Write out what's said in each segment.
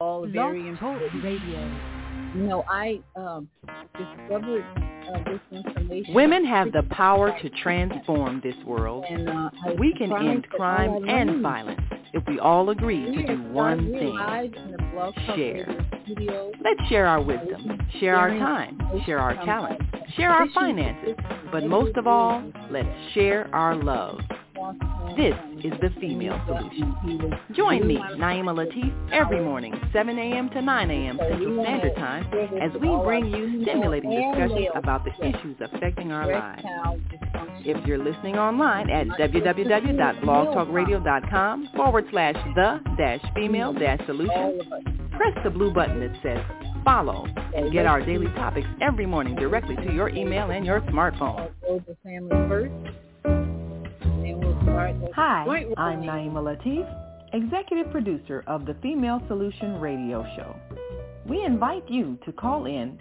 all Blog very Talk important. Radio. I discovered this information. Women have the power to transform this world. And We can end crime and violence if we all agree to do one thing: share. Let's share our wisdom, share our time, share our talent, share our finances, but most of all, let's share our love. This is the Female Solution. Join me, Naima Latif, every morning, 7 a.m. to 9 a.m. Central Standard Time, as we bring you stimulating discussions about the issues affecting our lives. If you're listening online at www.blogtalkradio.com/the-female-solution, press the blue button that says follow and get our daily topics every morning directly to your email and your smartphone. Hi, I'm Naima Latif, Executive Producer of the Female Solution Radio Show. We invite you to call in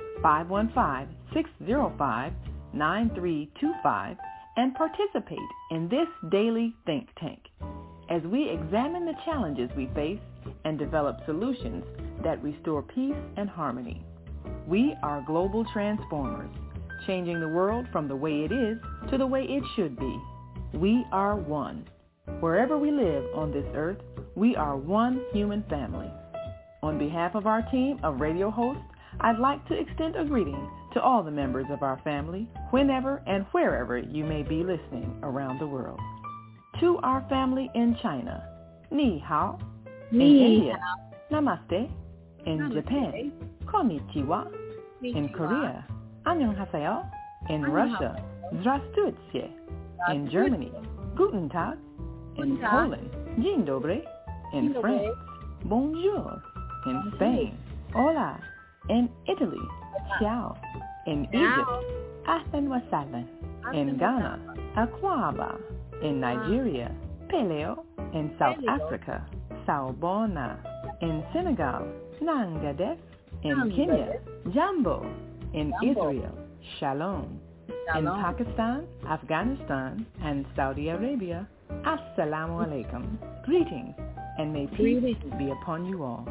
515-605-9325 and participate in this daily think tank as we examine the challenges we face and develop solutions that restore peace and harmony. We are global transformers, changing the world from the way it is to the way it should be. We are one. Wherever we live on this earth, we are one human family. On behalf of our team of radio hosts, I'd like to extend a greeting to all the members of our family, whenever and wherever you may be listening around the world. To our family in China, Ni Hao. In India, Namaste. In Japan, Konnichiwa. In Korea, Annyeonghaseyo. In Russia, Здравствуйте. In Germany, Guten Tag. In Poland, Dzień dobry. In France, Bonjour. In Spain, Hola. In Italy, Ciao. In Egypt, Ahlan wa sahlan. In Ghana, Akwaba. In Nigeria, Peleo. In South Africa, Sawubona. In Senegal, Nangadef. In Kenya, Jambo. In Israel, Shalom. In Pakistan, Afghanistan, and Saudi Arabia, Assalamu alaikum. Greetings, and may peace be upon you all.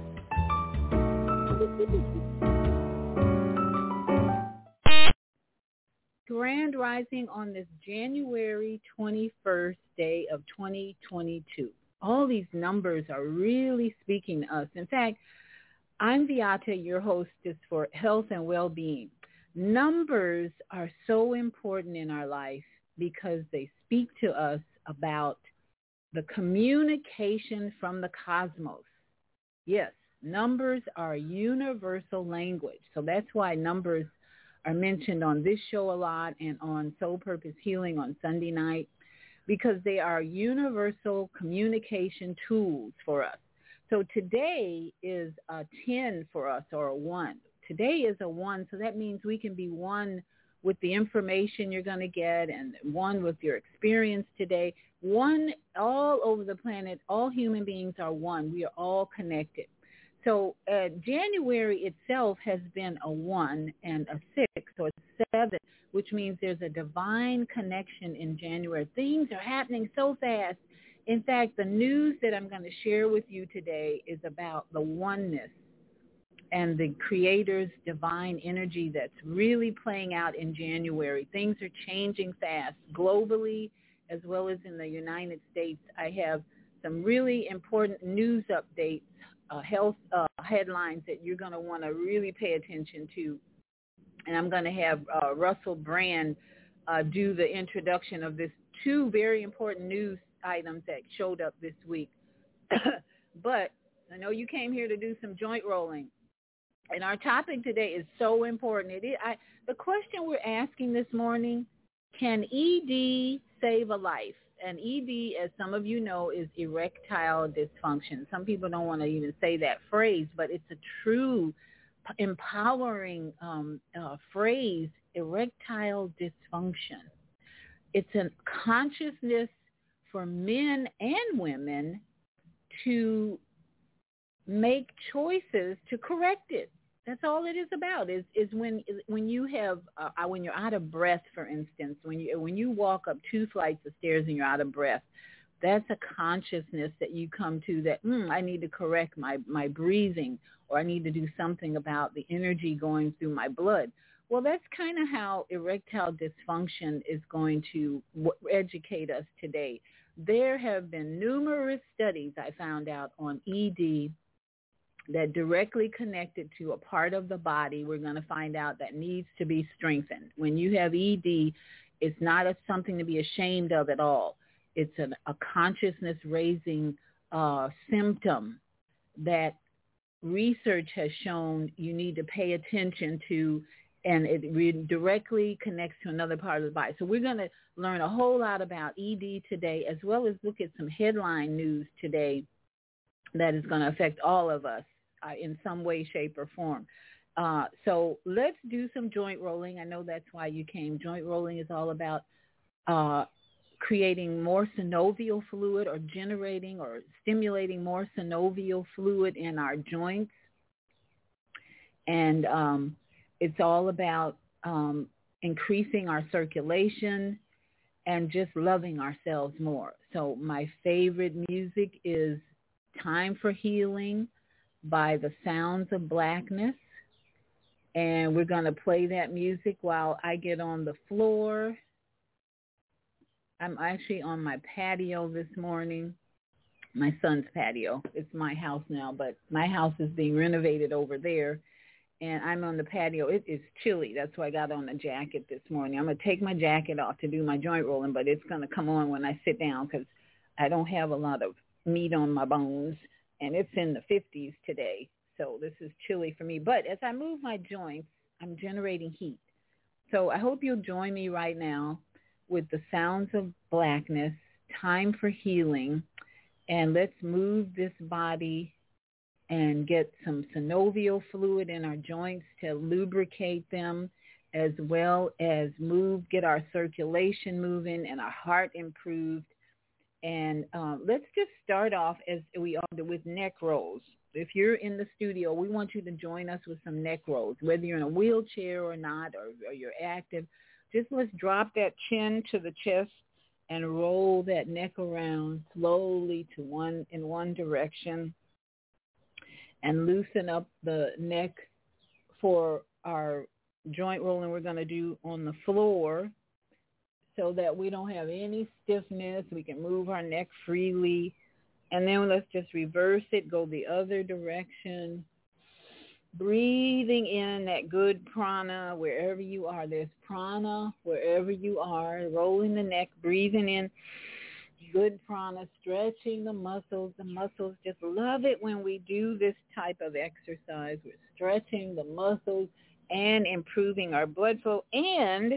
Grand Rising on this January 21st day of 2022. All these numbers are really speaking to us. In fact, I'm Viata, your hostess for Health and Well-Being. Numbers are so important in our life because they speak to us about the communication from the cosmos. Yes, numbers are a universal language. So that's why numbers are mentioned on this show a lot and on Soul Purpose Healing on Sunday night, because they are universal communication tools for us. So today is a 10 for us, or a 1. Today is a 1, so that means we can be one with the information you're going to get and one with your experience today. One all over the planet, all human beings are one. We are all connected. So January itself has been a 1 and a 6, so it's 7, which means there's a divine connection in January. Things are happening so fast. In fact, the news that I'm going to share with you today is about the oneness and the Creator's divine energy that's really playing out in January. Things are changing fast globally as well as in the United States. I have some really important news updates, health headlines that you're going to want to really pay attention to. And I'm going to have Russell Brand do the introduction of this 2 very important news items that showed up this week. But I know you came here to do some joint rolling. And our topic today is so important. The question we're asking this morning, can ED save a life? And ED, as some of you know, is erectile dysfunction. Some people don't want to even say that phrase, but it's a true empowering phrase, erectile dysfunction. It's a consciousness for men and women to make choices to correct it. That's all it is about. Is when you have when you're out of breath, for instance, when you walk up 2 flights of stairs and you're out of breath. That's a consciousness that you come to that, I need to correct my breathing, or I need to do something about the energy going through my blood. Well, that's kind of how erectile dysfunction is going to educate us today. There have been numerous studies I found out on ED that directly connected to a part of the body we're going to find out that needs to be strengthened. When you have ED, it's not something to be ashamed of at all. It's a consciousness-raising symptom that research has shown you need to pay attention to, and it directly connects to another part of the body. So we're going to learn a whole lot about ED today, as well as look at some headline news today that is going to affect all of us in some way, shape, or form. So let's do some joint rolling. I know that's why you came. Joint rolling is all about creating more synovial fluid, or generating or stimulating more synovial fluid in our joints. And it's all about increasing our circulation and just loving ourselves more. So my favorite music is Time for Healing by The Sounds of Blackness. And we're going to play that music while I get on the floor. I'm actually on my patio this morning, my son's patio. It's my house now, but my house is being renovated over there, and I'm on the patio. It is chilly. That's why I got on a jacket this morning. I'm going to take my jacket off to do my joint rolling, but it's going to come on when I sit down because I don't have a lot of meat on my bones, and it's in the 50s today, so this is chilly for me. But as I move my joints, I'm generating heat. So I hope you'll join me right now with The Sounds of Blackness, Time for Healing, and let's move this body and get some synovial fluid in our joints to lubricate them, as well as get our circulation moving and our heart improved. And let's just start off as we are with neck rolls. If you're in the studio, we want you to join us with some neck rolls, whether you're in a wheelchair or not, or you're active. Just let's drop that chin to the chest and roll that neck around slowly in one direction, and loosen up the neck for our joint rolling we're going to do on the floor, so that we don't have any stiffness. We can move our neck freely. And then let's just reverse it, go the other direction. Breathing in that good prana wherever you are. There's prana wherever you are. Rolling the neck, breathing in good prana, stretching the muscles. The muscles just love it when we do this type of exercise. We're stretching the muscles and improving our blood flow. And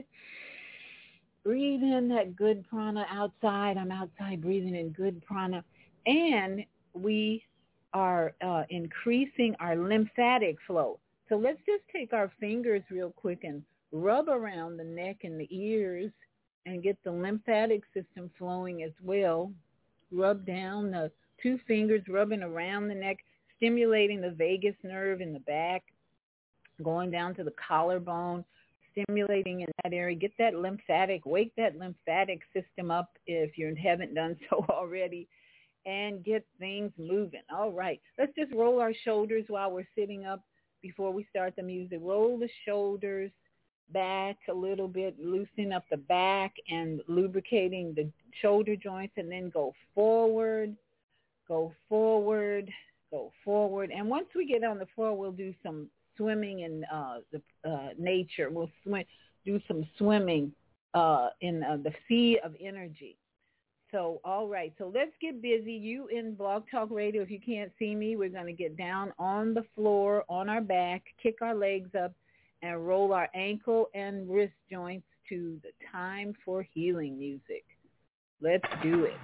breathe in that good prana outside. I'm outside breathing in good prana. And we are increasing our lymphatic flow. So let's just take our fingers real quick and rub around the neck and the ears and get the lymphatic system flowing as well. Rub down the two fingers, rubbing around the neck, stimulating the vagus nerve in the back, going down to the collarbone, stimulating in that area. Get that wake that lymphatic system up if you haven't done so already, and get things moving. All right, let's just roll our shoulders while we're sitting up before we start the music. Roll the shoulders back a little bit, loosen up the back and lubricating the shoulder joints, and then go forward, go forward, go forward. And once we get on the floor, we'll do some swimming in the nature. We'll do some swimming in the sea of energy. So, all right. So let's get busy. You in Blog Talk Radio, if you can't see me, we're going to get down on the floor, on our back, kick our legs up, and roll our ankle and wrist joints to the Time for Healing music. Let's do it.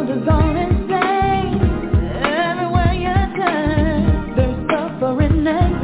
Everywhere you turn, there's suffering and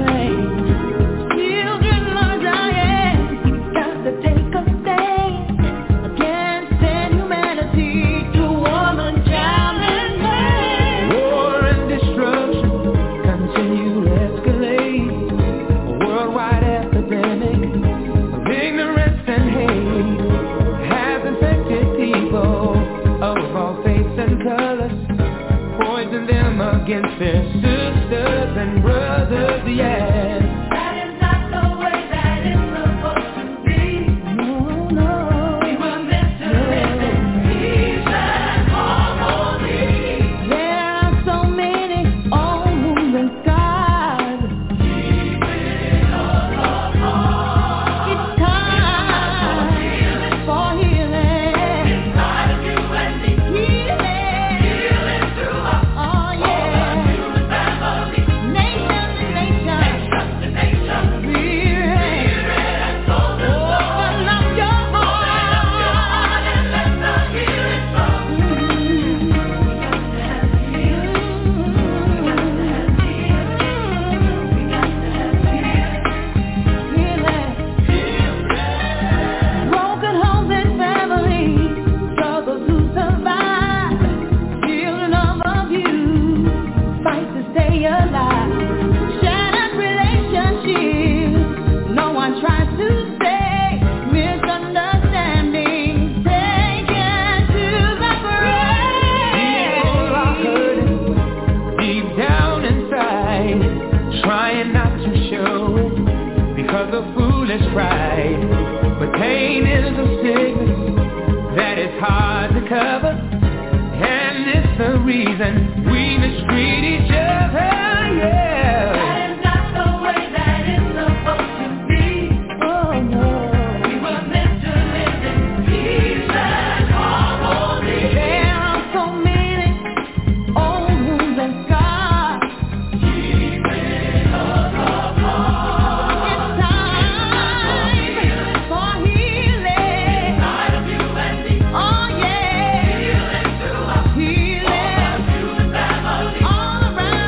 They're sisters and brothers, yeah. That is not the way that it's supposed to be. No, no. We were meant to live in peace and harmony. There are so many old moving scars. Keeping us apart. It's time for healing. Inside of you and me. Healing through us. Oh yeah. Human family. Nation to nation. Nation to nation. Spirit. And soul to soul. Open up your heart. And let the healing flow. Broken homes and families, struggles to survive, children of abuse, fight to stay alive, shattered relationships, no one tries to stay, misunderstanding, taken to the People are grave. hurting deep down inside, trying not to show it because of foolish pride. But pain is a sickness that is hard to cover, and it's the reason we mistreat each other, yeah. That is not the way that it's supposed to be. Oh no. We were meant to live in peace and harmony. There are so many old wounds and scars. Keeping us apart. It's time for healing. Inside of you and me. Oh yeah. Healing through us. Healing Human family. all around.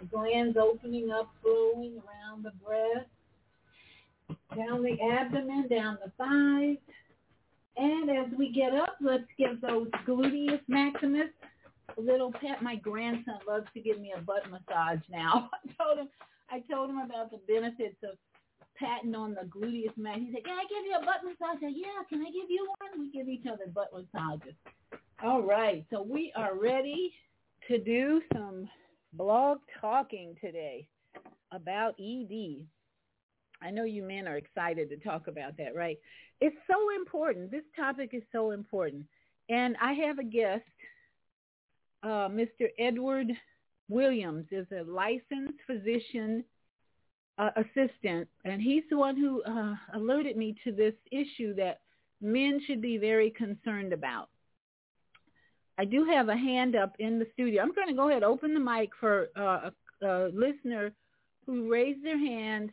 glands opening up, flowing around the breast, down the abdomen, down the thighs. And as we get up, let's give those gluteus maximus a little pat. My grandson loves to give me a butt massage now. I told him about the benefits of patting on the gluteus maximus. He said, "Can I give you a butt massage?" I said, "Yeah, can I give you one?" We give each other butt massages. All right, so we are ready to do some blog talking today about ED. I know you men are excited to talk about that, right? It's so important. This topic is so important. And I have a guest, Mr. Edward Williams is a licensed physician assistant, and he's the one who alerted me to this issue that men should be very concerned about. I do have a hand up in the studio. I'm going to go ahead and open the mic for a listener who raised their hand,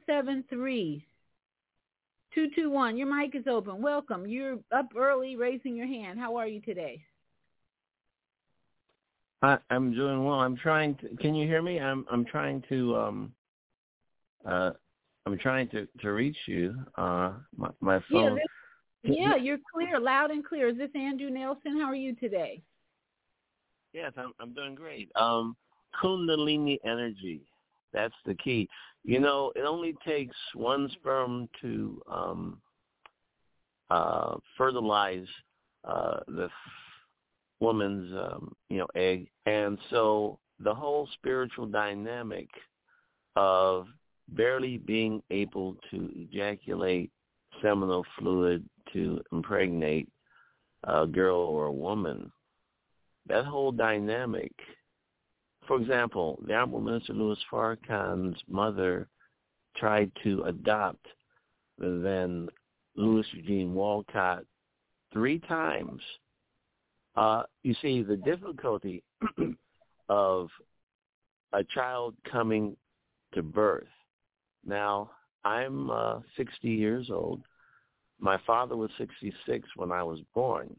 773-221. Your mic is open. Welcome. You're up early raising your hand. How are you today? I'm doing well. I'm trying to. Can you hear me? I'm trying to. I'm trying to reach you. My phone. Yeah, you're clear, loud and clear. Is this Andrew Nelson? How are you today? Yes, I'm doing great. Kundalini energy. That's the key. You know, it only takes one sperm to fertilize the woman's, egg. And so the whole spiritual dynamic of barely being able to ejaculate seminal fluid to impregnate a girl or a woman, that whole dynamic. For example, the Honorable Minister Louis Farrakhan's mother tried to adopt the then Louis Eugene Walcott 3 times. You see, the difficulty of a child coming to birth. Now, I'm 60 years old. My father was 66 when I was born.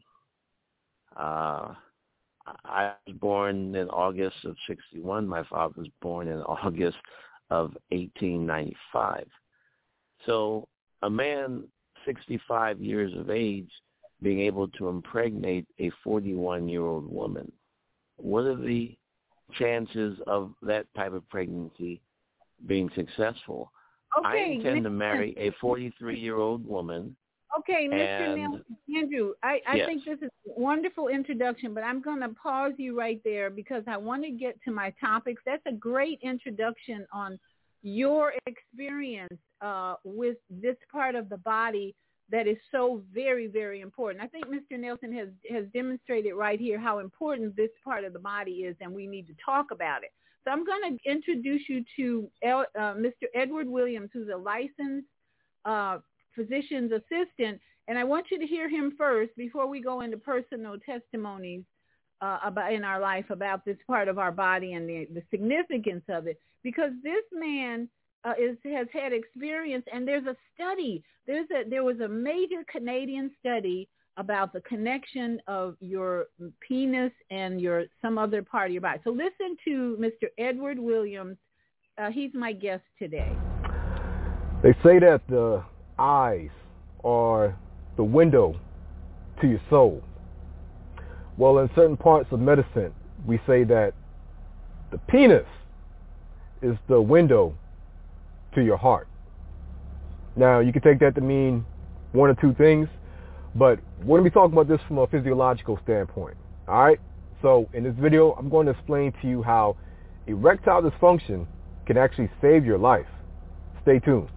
I was born in August of 61. My father was born in August of 1895. So a man 65 years of age being able to impregnate a 41-year-old woman, what are the chances of that type of pregnancy being successful? Okay, I intend to marry a 43-year-old woman. Okay, Mr. Andrew, I yes. think this is a wonderful introduction, but I'm going to pause you right there because I want to get to my topics. That's a great introduction on your experience with this part of the body that is so very, very important. I think Mr. Nelson has demonstrated right here how important this part of the body is, and we need to talk about it. So I'm going to introduce you to Mr. Edward Williams, who's a licensed physician's assistant, and I want you to hear him first before we go into personal testimonies about in our life about this part of our body and the significance of it, because this man has had experience, and there's a study. There was a major Canadian study about the connection of your penis and some other part of your body. So listen to Mr. Edward Williams. He's my guest today. They say that the eyes are the window to your soul. Well, in certain parts of medicine, we say that the penis is the window to your heart. Now, you can take that to mean one or two things, but we're going to be talking about this from a physiological standpoint. All right? So in this video, I'm going to explain to you how erectile dysfunction can actually save your life. Stay tuned.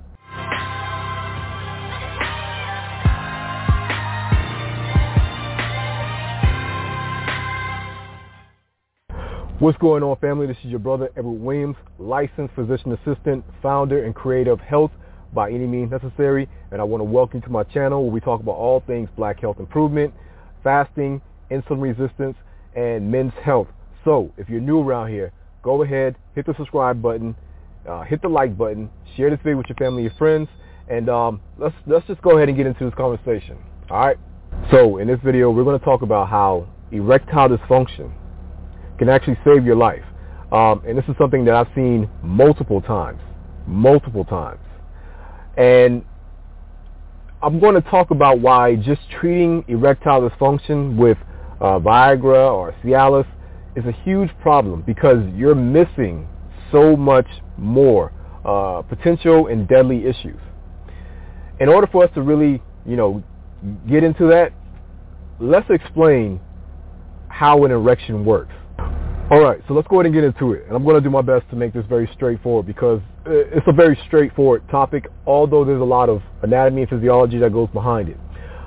What's going on, family? This is your brother, Edward Williams, licensed physician assistant, founder and creator of Health by Any Means Necessary. And I want to welcome you to my channel where we talk about all things black health improvement, fasting, insulin resistance, and men's health. So if you're new around here, go ahead, hit the subscribe button, hit the like button, share this video with your family and friends, and let's just go ahead and get into this conversation. All right? So in this video, we're going to talk about how erectile dysfunction can actually save your life. And this is something that I've seen multiple times. And I'm going to talk about why just treating erectile dysfunction with Viagra or Cialis is a huge problem, because you're missing so much more potential and deadly issues. In order for us to really, get into that, let's explain how an erection works. All right, so let's go ahead and get into it. And I'm going to do my best to make this very straightforward, because it's a very straightforward topic, although there's a lot of anatomy and physiology that goes behind it.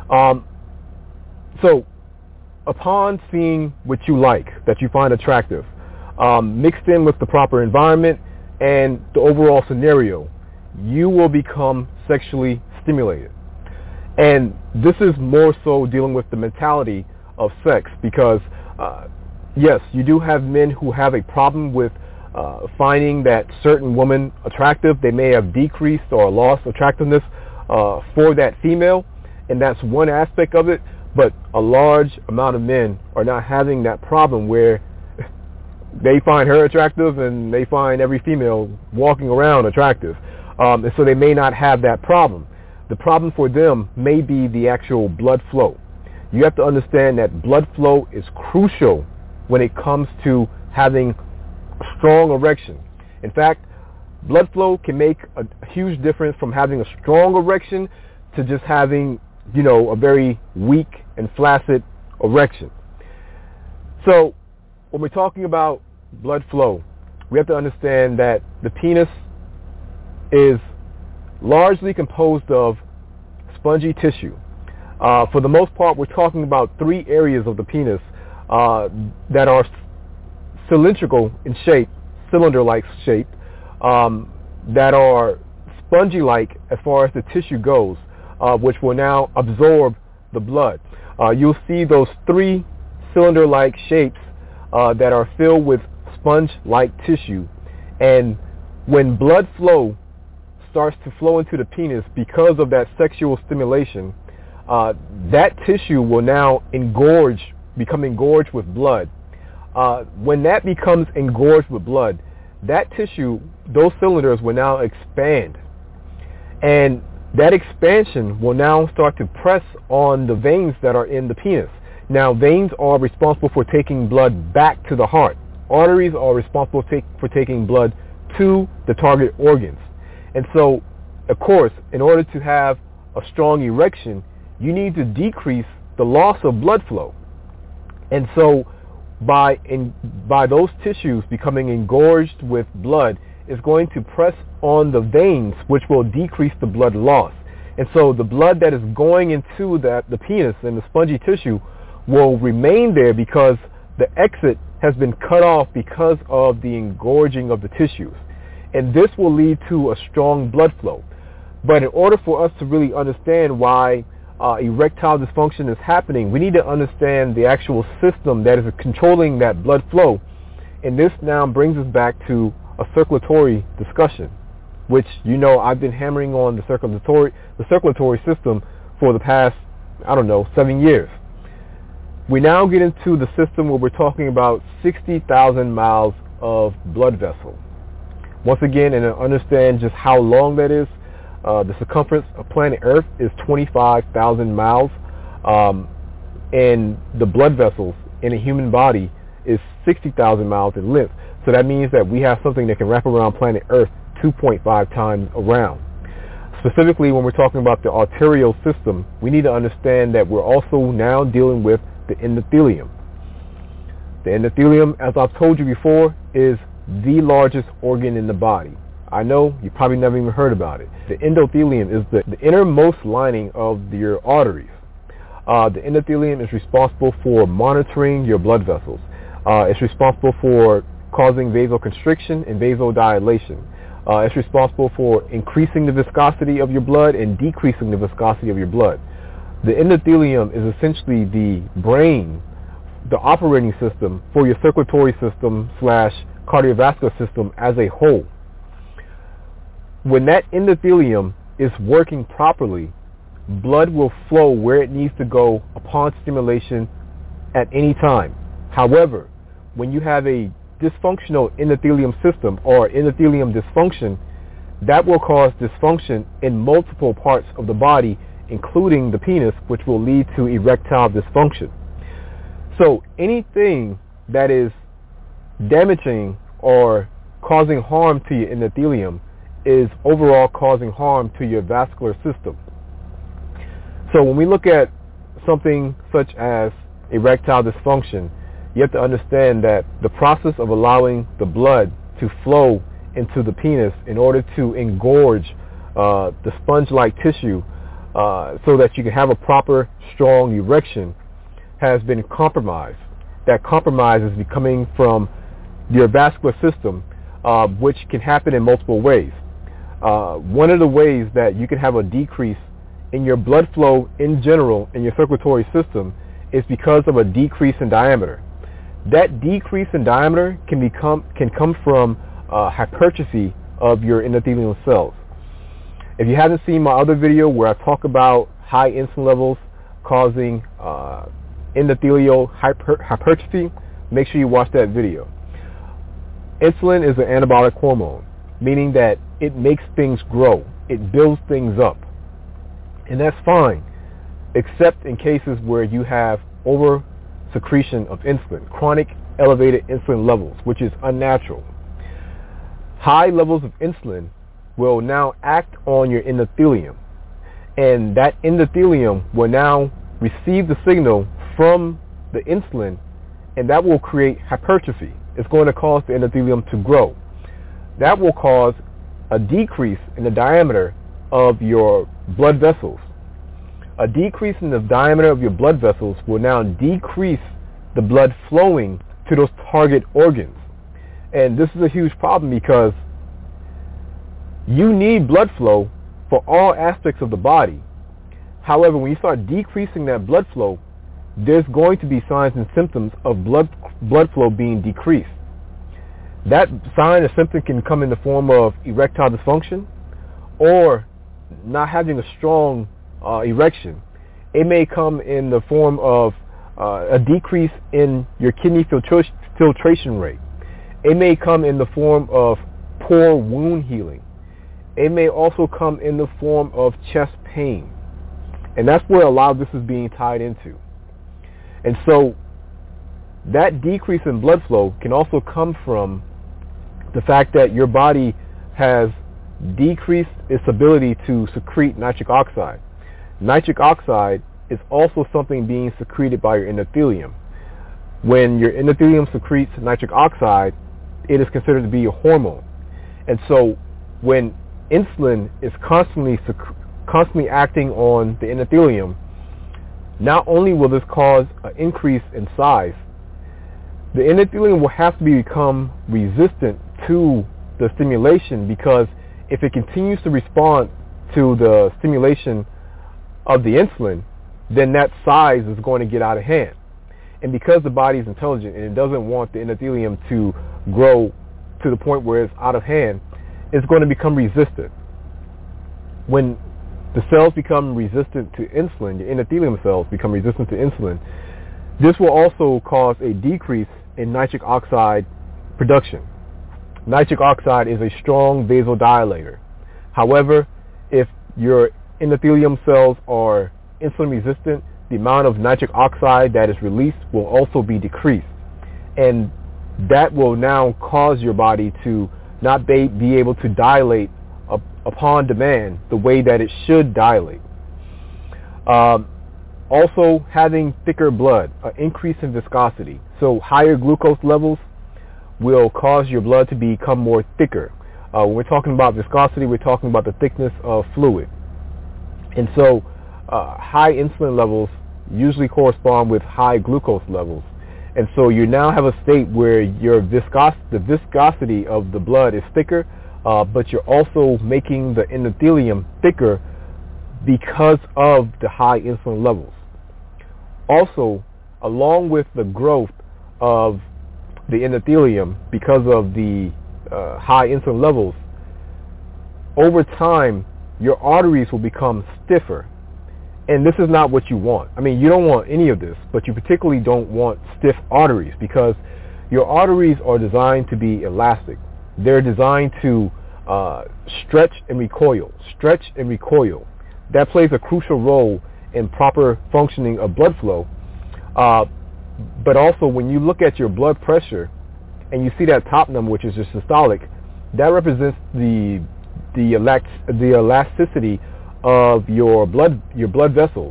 So upon seeing what you like, that you find attractive, mixed in with the proper environment and the overall scenario, you will become sexually stimulated. And this is more so dealing with the mentality of sex, because yes, you do have men who have a problem with finding that certain woman attractive. They may have decreased or lost attractiveness for that female, and that's one aspect of it. But a large amount of men are not having that problem where they find her attractive and they find every female walking around attractive. And so they may not have that problem. The problem for them may be the actual blood flow. You have to understand that blood flow is crucial when it comes to having a strong erection. In fact, blood flow can make a huge difference from having a strong erection to just having, a very weak and flaccid erection. So when we're talking about blood flow, we have to understand that the penis is largely composed of spongy tissue. For the most part, we're talking about 3 areas of the penis that are cylindrical in shape, cylinder-like shape, that are spongy-like as far as the tissue goes, which will now absorb the blood. You'll see those 3 cylinder-like shapes that are filled with sponge-like tissue. And when blood flow starts to flow into the penis because of that sexual stimulation, that tissue will now become engorged with blood. When that becomes engorged with blood, that tissue, those cylinders will now expand. And that expansion will now start to press on the veins that are in the penis. Now, veins are responsible for taking blood back to the heart. Arteries are responsible for taking blood to the target organs. And so, of course, in order to have a strong erection, you need to decrease the loss of blood flow. And so by those tissues becoming engorged with blood, is going to press on the veins, which will decrease the blood loss. And so the blood that is going into the penis and the spongy tissue will remain there because the exit has been cut off because of the engorging of the tissues. And this will lead to a strong blood flow. But in order for us to really understand why erectile dysfunction is happening, we need to understand the actual system that is controlling that blood flow. And this now brings us back to a circulatory discussion, which I've been hammering on the circulatory system for the past, 7 years. We now get into the system where we're talking about 60,000 miles of blood vessel. Once again, and to understand just how long that is, the circumference of planet Earth is 25,000 miles, and the blood vessels in a human body is 60,000 miles in length. So that means that we have something that can wrap around planet Earth 2.5 times around. Specifically, when we're talking about the arterial system, we need to understand that we're also now dealing with the endothelium. The endothelium, as I've told you before, is the largest organ in the body. I know you probably never even heard about it. The endothelium is the innermost lining of your arteries. The endothelium is responsible for monitoring your blood vessels. It's responsible for causing vasoconstriction and vasodilation. It's responsible for increasing the viscosity of your blood and decreasing the viscosity of your blood. The endothelium is essentially the brain, the operating system for your circulatory system / cardiovascular system as a whole. When that endothelium is working properly, blood will flow where it needs to go upon stimulation at any time. However, when you have a dysfunctional endothelium system or endothelium dysfunction, that will cause dysfunction in multiple parts of the body, including the penis, which will lead to erectile dysfunction. So anything that is damaging or causing harm to your endothelium is overall causing harm to your vascular system. So when we look at something such as erectile dysfunction, you have to understand that the process of allowing the blood to flow into the penis in order to engorge the sponge-like tissue so that you can have a proper, strong erection has been compromised. That compromise is coming from your vascular system, which can happen in multiple ways. One of the ways that you can have a decrease in your blood flow in general in your circulatory system is because of a decrease in diameter. That decrease in diameter can come from hypertrophy of your endothelial cells. If you haven't seen my other video where I talk about high insulin levels causing endothelial hypertrophy, make sure you watch that video. Insulin is an anabolic hormone, meaning that it makes things grow. It builds things up. And that's fine, except in cases where you have over secretion of insulin, chronic elevated insulin levels, which is unnatural. High levels of insulin will now act on your endothelium, and that endothelium will now receive the signal from the insulin, and that will create hypertrophy. It's going to cause the endothelium to grow. That will cause a decrease in the diameter of your blood vessels. A decrease in the diameter of your blood vessels will now decrease the blood flowing to those target organs. And this is a huge problem because you need blood flow for all aspects of the body. However, when you start decreasing that blood flow, there's going to be signs and symptoms of blood flow being decreased. That sign or symptom can come in the form of erectile dysfunction or not having a strong erection. It may come in the form of a decrease in your kidney filtration rate. It may come in the form of poor wound healing. It may also come in the form of chest pain. And that's where a lot of this is being tied into. And so that decrease in blood flow can also come from the fact that your body has decreased its ability to secrete nitric oxide. Nitric oxide is also something being secreted by your endothelium. When your endothelium secretes nitric oxide, it is considered to be a hormone. And so when insulin is constantly acting on the endothelium, not only will this cause an increase in size, the endothelium will have to become resistant to the stimulation, because if it continues to respond to the stimulation of the insulin, then that size is going to get out of hand. And because the body is intelligent and it doesn't want the endothelium to grow to the point where it's out of hand, it's going to become resistant. When the cells become resistant to insulin, your endothelium cells become resistant to insulin, this will also cause a decrease in nitric oxide production. Nitric oxide is a strong vasodilator. However, if your endothelium cells are insulin resistant, the amount of nitric oxide that is released will also be decreased. And that will now cause your body to not be able to dilate upon demand the way that it should dilate. Also, having thicker blood, an increase in viscosity. So higher glucose levels will cause your blood to become more thicker. When we're talking about viscosity, we're talking about the thickness of fluid. And so high insulin levels usually correspond with high glucose levels. And so you now have a state where the viscosity of the blood is thicker, but you're also making the endothelium thicker because of the high insulin levels. Also, along with the growth of the endothelium because of the high insulin levels, over time your arteries will become stiffer. And this is not what you want. I mean, you don't want any of this, but you particularly don't want stiff arteries, because Your arteries are designed to be elastic. They're designed to stretch and recoil. That plays a crucial role in proper functioning of blood flow. But also, when you look at your blood pressure and you see that top number, which is your systolic, that represents the elasticity of your blood vessels.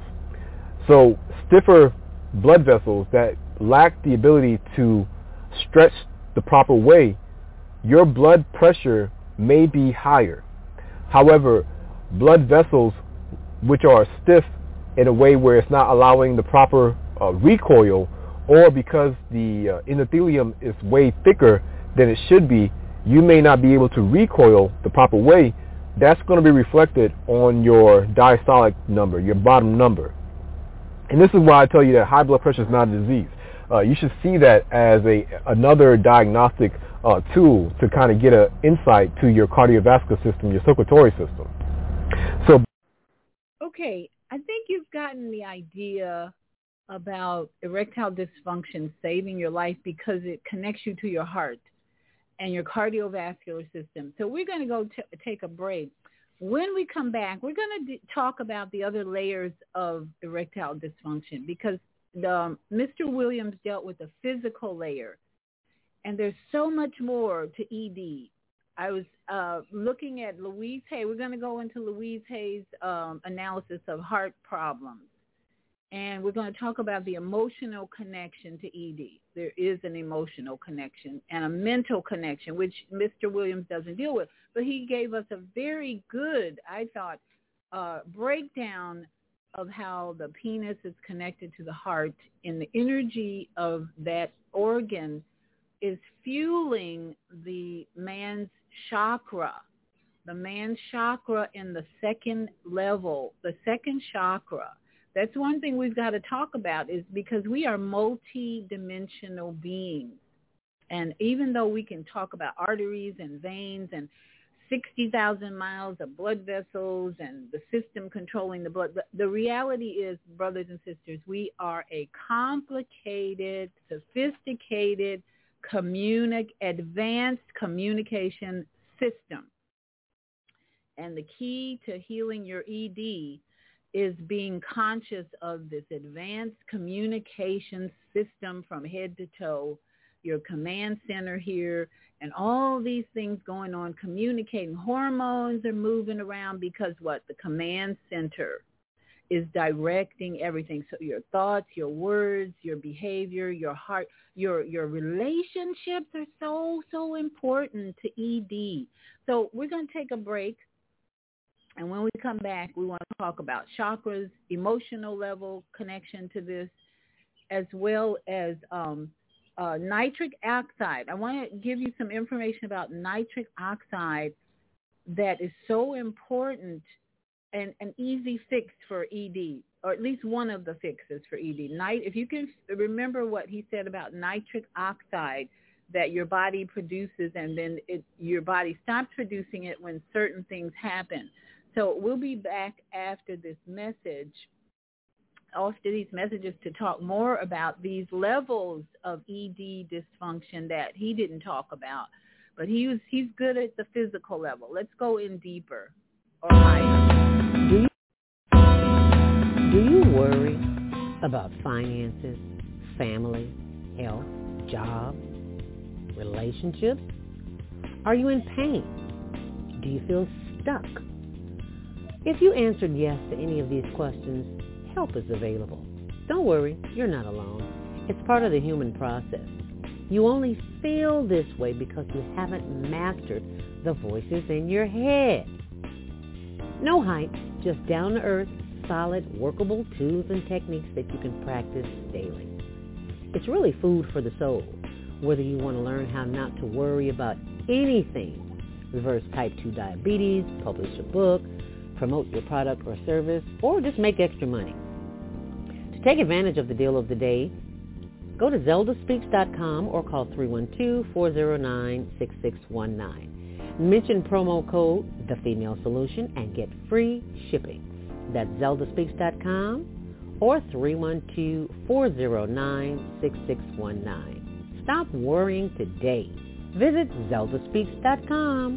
So stiffer blood vessels that lack the ability to stretch the proper way, your blood pressure may be higher. However, blood vessels which are stiff in a way where it's not allowing the proper recoil, or because the endothelium is way thicker than it should be, you may not be able to recoil the proper way. That's going to be reflected on your diastolic number, your bottom number. And this is why I tell you that high blood pressure is not a disease. You should see that as another diagnostic tool to kind of get an insight to your cardiovascular system, your circulatory system. So, okay, I think you've gotten the idea about erectile dysfunction saving your life because it connects you to your heart and your cardiovascular system. So we're going to go take a break. When we come back, we're going to talk about the other layers of erectile dysfunction, because Mr. Williams dealt with the physical layer, and there's so much more to ED. I was looking at Louise Hay. We're going to go into Louise Hay's analysis of heart problems, and we're going to talk about the emotional connection to ED. There is an emotional connection and a mental connection, which Mr. Williams doesn't deal with. But he gave us a very good, I thought, breakdown of how the penis is connected to the heart, and the energy of that organ is fueling the man's chakra. The man's chakra in the second level, the second chakra. That's one thing we've got to talk about, is because we are multi-dimensional beings. And even though we can talk about arteries and veins and 60,000 miles of blood vessels and the system controlling the blood, the reality is, brothers and sisters, we are a complicated, sophisticated, advanced communication system. And the key to healing your ED is being conscious of this advanced communication system from head to toe, your command center here, and all these things going on, communicating. Hormones are moving around because what? The command center is directing everything. So your thoughts, your words, your behavior, your heart, your relationships are so important to ED. So we're going to take a break. And when we come back, we want to talk about chakras, emotional level connection to this, as well as nitric oxide. I want to give you some information about nitric oxide that is so important and an easy fix for ED, or at least one of the fixes for ED. If you can remember what he said about nitric oxide that your body produces, and then your body stops producing it when certain things happen. So we'll be back after these messages, to talk more about these levels of ED dysfunction that he didn't talk about. But he's good at the physical level. Let's go in deeper or higher. Do you worry about finances, family, health, job, relationships? Are you in pain? Do you feel stuck? If you answered yes to any of these questions, help is available. Don't worry, you're not alone. It's part of the human process. You only feel this way because you haven't mastered the voices in your head. No hype, just down-to-earth, solid, workable tools and techniques that you can practice daily. It's really food for the soul, whether you want to learn how not to worry about anything, reverse type 2 diabetes, publish a book, promote your product or service, or just make extra money. To take advantage of the deal of the day, go to zeldaspeaks.com or call 312-409-6619. Mention promo code The Female Solution and get free shipping. That's zeldaspeaks.com or 312-409-6619. Stop worrying today. Visit ZeldaSpeaks.com.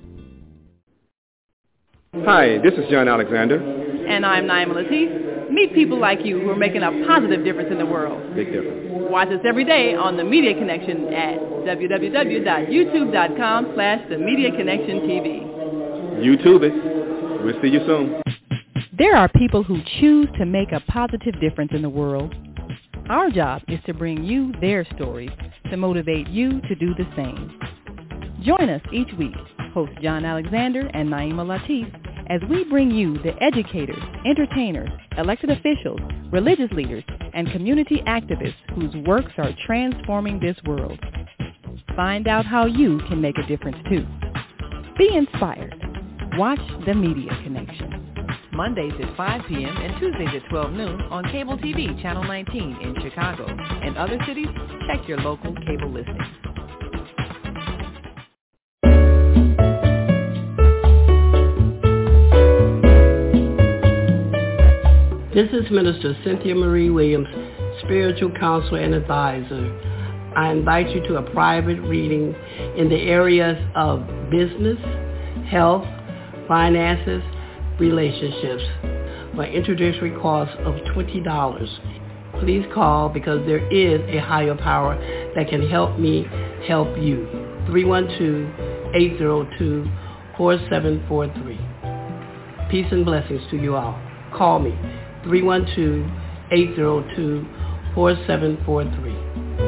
Hi, this is John Alexander. And I'm Naima Latif. Meet people like you who are making a positive difference in the world. Big difference. Watch us every day on The Media Connection at www.youtube.com/The Media Connection TV. YouTube it. We'll see you soon. There are people who choose to make a positive difference in the world. Our job is to bring you their stories to motivate you to do the same. Join us each week, host John Alexander and Naima Latif, as we bring you the educators, entertainers, elected officials, religious leaders, and community activists whose works are transforming this world. Find out how you can make a difference too. Be inspired. Watch The Media Connection. Mondays at 5 p.m. and Tuesdays at 12 noon on Cable TV Channel 19 in Chicago. And other cities, check your local cable listings. This is Minister Cynthia Marie Williams, spiritual counselor and advisor. I invite you to a private reading in the areas of business, health, finances, relationships for an introductory cost of $20. Please call because there is a higher power that can help me help you. 312-802-4743. Peace and blessings to you all. Call me. 312-802-4743.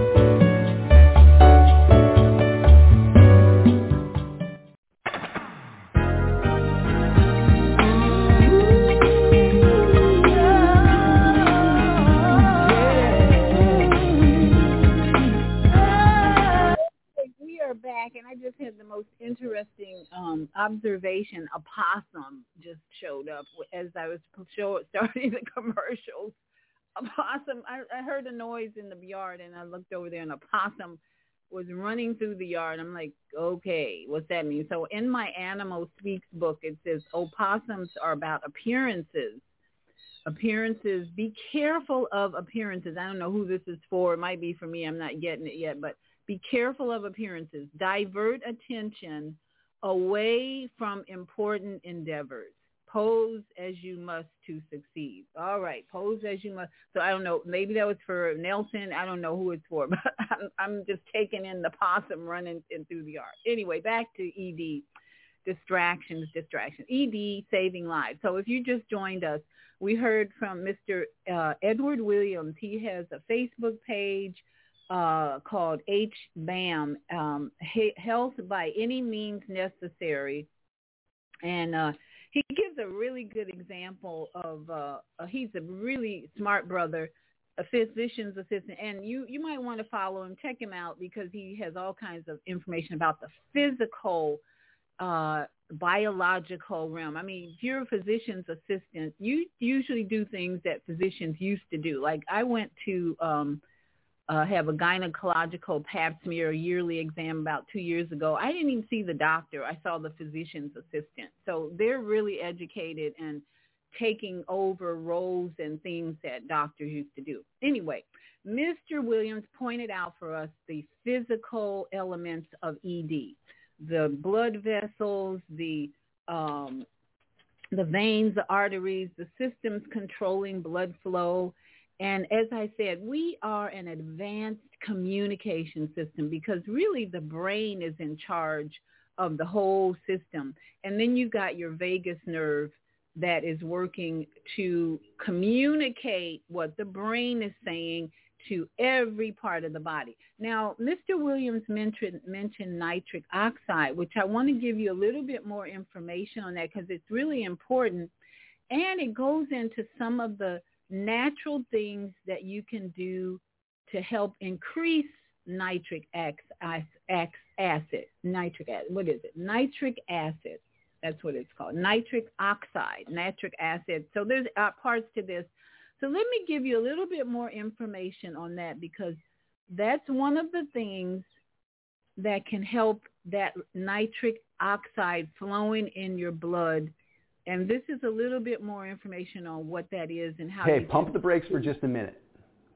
And I just had the most interesting observation. A possum just showed up as I was starting the commercials. A possum, I heard a noise in the yard, and I looked over there, and a possum was running through the yard. I'm like, okay, what's that mean? So in my Animal Speaks book, it says, opossums are about appearances. Appearances, be careful of appearances. I don't know who this is for. It might be for me. I'm not getting it yet, but be careful of appearances. Divert attention away from important endeavors. Pose as you must to succeed. All right, pose as you must. So I don't know. Maybe that was for Nelson. I don't know who it's for, but I'm just taking in the possum running through the yard. Anyway, back to ED. Distractions. ED, saving lives. So if you just joined us, we heard from Mr. Edward Williams. He has a Facebook page called HBAM, Health by Any Means Necessary. And he gives a really good example of, he's a really smart brother, a physician's assistant. And you might want to follow him, check him out, because he has all kinds of information about the physical, biological realm. I mean, if you're a physician's assistant, you usually do things that physicians used to do. Like I went to have a gynecological pap smear, a yearly exam about 2 years ago. I didn't even see the doctor. I saw the physician's assistant. So they're really educated and taking over roles and things that doctors used to do. Anyway, Mr. Williams pointed out for us the physical elements of ED, the blood vessels, the veins, the arteries, the systems controlling blood flow. And as I said, we are an advanced communication system because really the brain is in charge of the whole system. And then you've got your vagus nerve that is working to communicate what the brain is saying to every part of the body. Now, Mr. Williams mentioned nitric oxide, which I want to give you a little bit more information on that because it's really important. And it goes into some of the natural things that you can do to help increase nitric acid. What is it? Nitric acid. That's what it's called. Nitric oxide, nitric acid. So there's parts to this. So let me give you a little bit more information on that because that's one of the things that can help that nitric oxide flowing in your blood. And this is a little bit more information on what that is and how. Hey, pump the brakes for just a minute.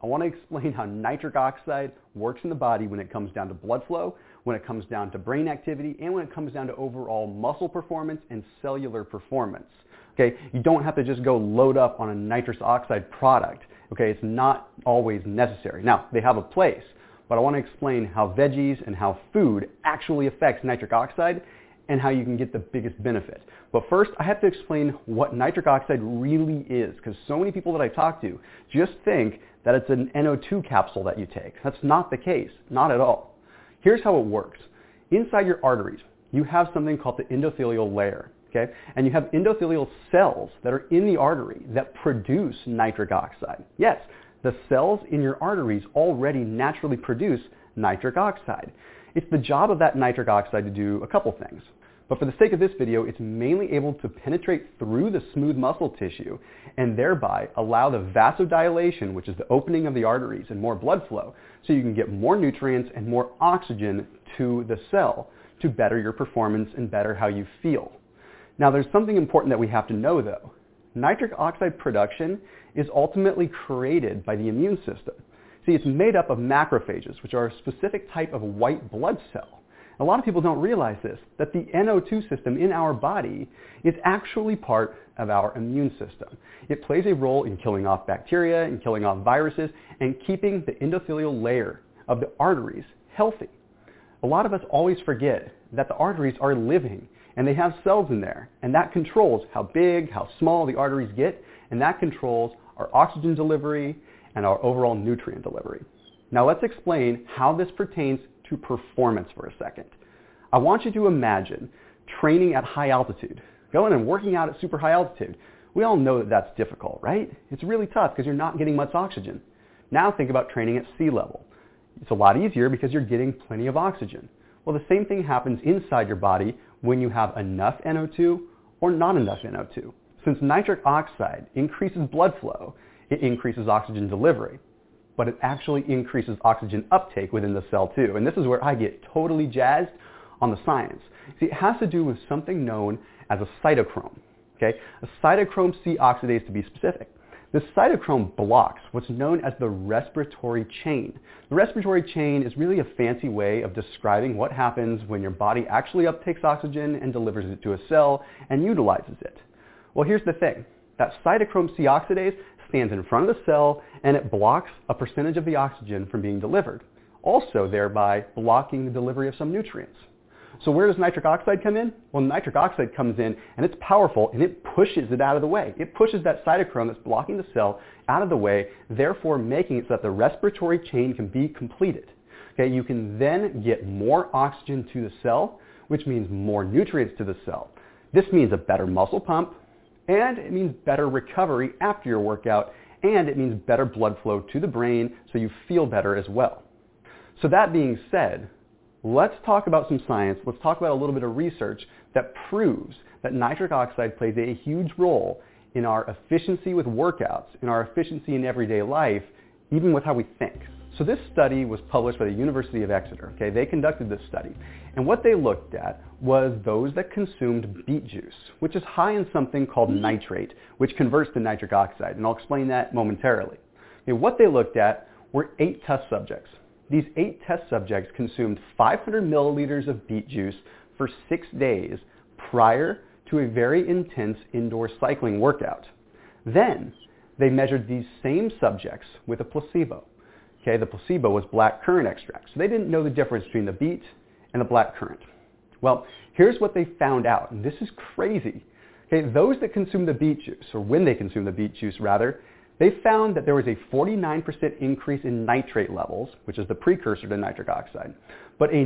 I want to explain how nitric oxide works in the body when it comes down to blood flow, when it comes down to brain activity, and when it comes down to overall muscle performance and cellular performance. Okay, you don't have to just go load up on a nitrous oxide product. Okay, it's not always necessary. Now, they have a place, but I want to explain how veggies and how food actually affects nitric oxide and how you can get the biggest benefit. But first, I have to explain what nitric oxide really is, because so many people that I talk to just think that it's an NO2 capsule that you take. That's not the case, not at all. Here's how it works. Inside your arteries, you have something called the endothelial layer, okay? And you have endothelial cells that are in the artery that produce nitric oxide. Yes, the cells in your arteries already naturally produce nitric oxide. It's the job of that nitric oxide to do a couple things. But for the sake of this video, it's mainly able to penetrate through the smooth muscle tissue and thereby allow the vasodilation, which is the opening of the arteries, and more blood flow, so you can get more nutrients and more oxygen to the cell to better your performance and better how you feel. Now, there's something important that we have to know, though. Nitric oxide production is ultimately created by the immune system. See, it's made up of macrophages, which are a specific type of white blood cell. A lot of people don't realize this, that the NO2 system in our body is actually part of our immune system. It plays a role in killing off bacteria and killing off viruses and keeping the endothelial layer of the arteries healthy. A lot of us always forget that the arteries are living and they have cells in there, and that controls how big, how small the arteries get, and that controls our oxygen delivery and our overall nutrient delivery. Now let's explain how this pertains to performance for a second. I want you to imagine training at high altitude, going and working out at super high altitude. We all know that that's difficult, right? It's really tough because you're not getting much oxygen. Now think about training at sea level. It's a lot easier because you're getting plenty of oxygen. Well, the same thing happens inside your body when you have enough NO2 or not enough NO2. Since nitric oxide increases blood flow, it increases oxygen delivery, but it actually increases oxygen uptake within the cell too. And this is where I get totally jazzed on the science. See, it has to do with something known as a cytochrome, okay? A cytochrome C oxidase to be specific. This cytochrome blocks what's known as the respiratory chain. The respiratory chain is really a fancy way of describing what happens when your body actually uptakes oxygen and delivers it to a cell and utilizes it. Well, here's the thing. That cytochrome C oxidase stands in front of the cell and it blocks a percentage of the oxygen from being delivered, also thereby blocking the delivery of some nutrients. So where does nitric oxide come in? Well, nitric oxide comes in and it's powerful and it pushes it out of the way. It pushes that cytochrome that's blocking the cell out of the way, therefore making it so that the respiratory chain can be completed. Okay, you can then get more oxygen to the cell, which means more nutrients to the cell. This means a better muscle pump, and it means better recovery after your workout, and it means better blood flow to the brain so you feel better as well. So that being said, let's talk about some science. Let's talk about a little bit of research that proves that nitric oxide plays a huge role in our efficiency with workouts, in our efficiency in everyday life, even with how we think. So this study was published by the University of Exeter. Okay, they conducted this study. And what they looked at was those that consumed beet juice, which is high in something called nitrate, which converts to nitric oxide. And I'll explain that momentarily. Okay, what they looked at were 8 test subjects. These 8 test subjects consumed 500 milliliters of beet juice for 6 days prior to a very intense indoor cycling workout. Then they measured these same subjects with a placebo. Okay, the placebo was black currant extract. So they didn't know the difference between the beet and the black currant. Well, here's what they found out, and this is crazy. Okay, those that consumed the beet juice, or when they consumed the beet juice rather, they found that there was a 49% increase in nitrate levels, which is the precursor to nitric oxide, but a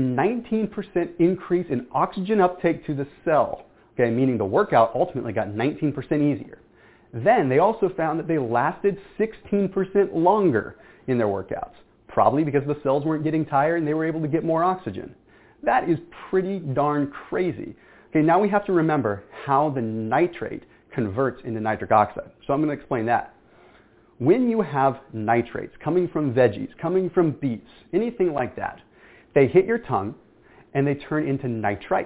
19% increase in oxygen uptake to the cell, okay, meaning the workout ultimately got 19% easier. Then they also found that they lasted 16% longer in their workouts, probably because the cells weren't getting tired and they were able to get more oxygen. That is pretty darn crazy. Okay, now we have to remember how the nitrate converts into nitric oxide. So I'm going to explain that. When you have nitrates coming from veggies, coming from beets, anything like that, they hit your tongue and they turn into nitrites.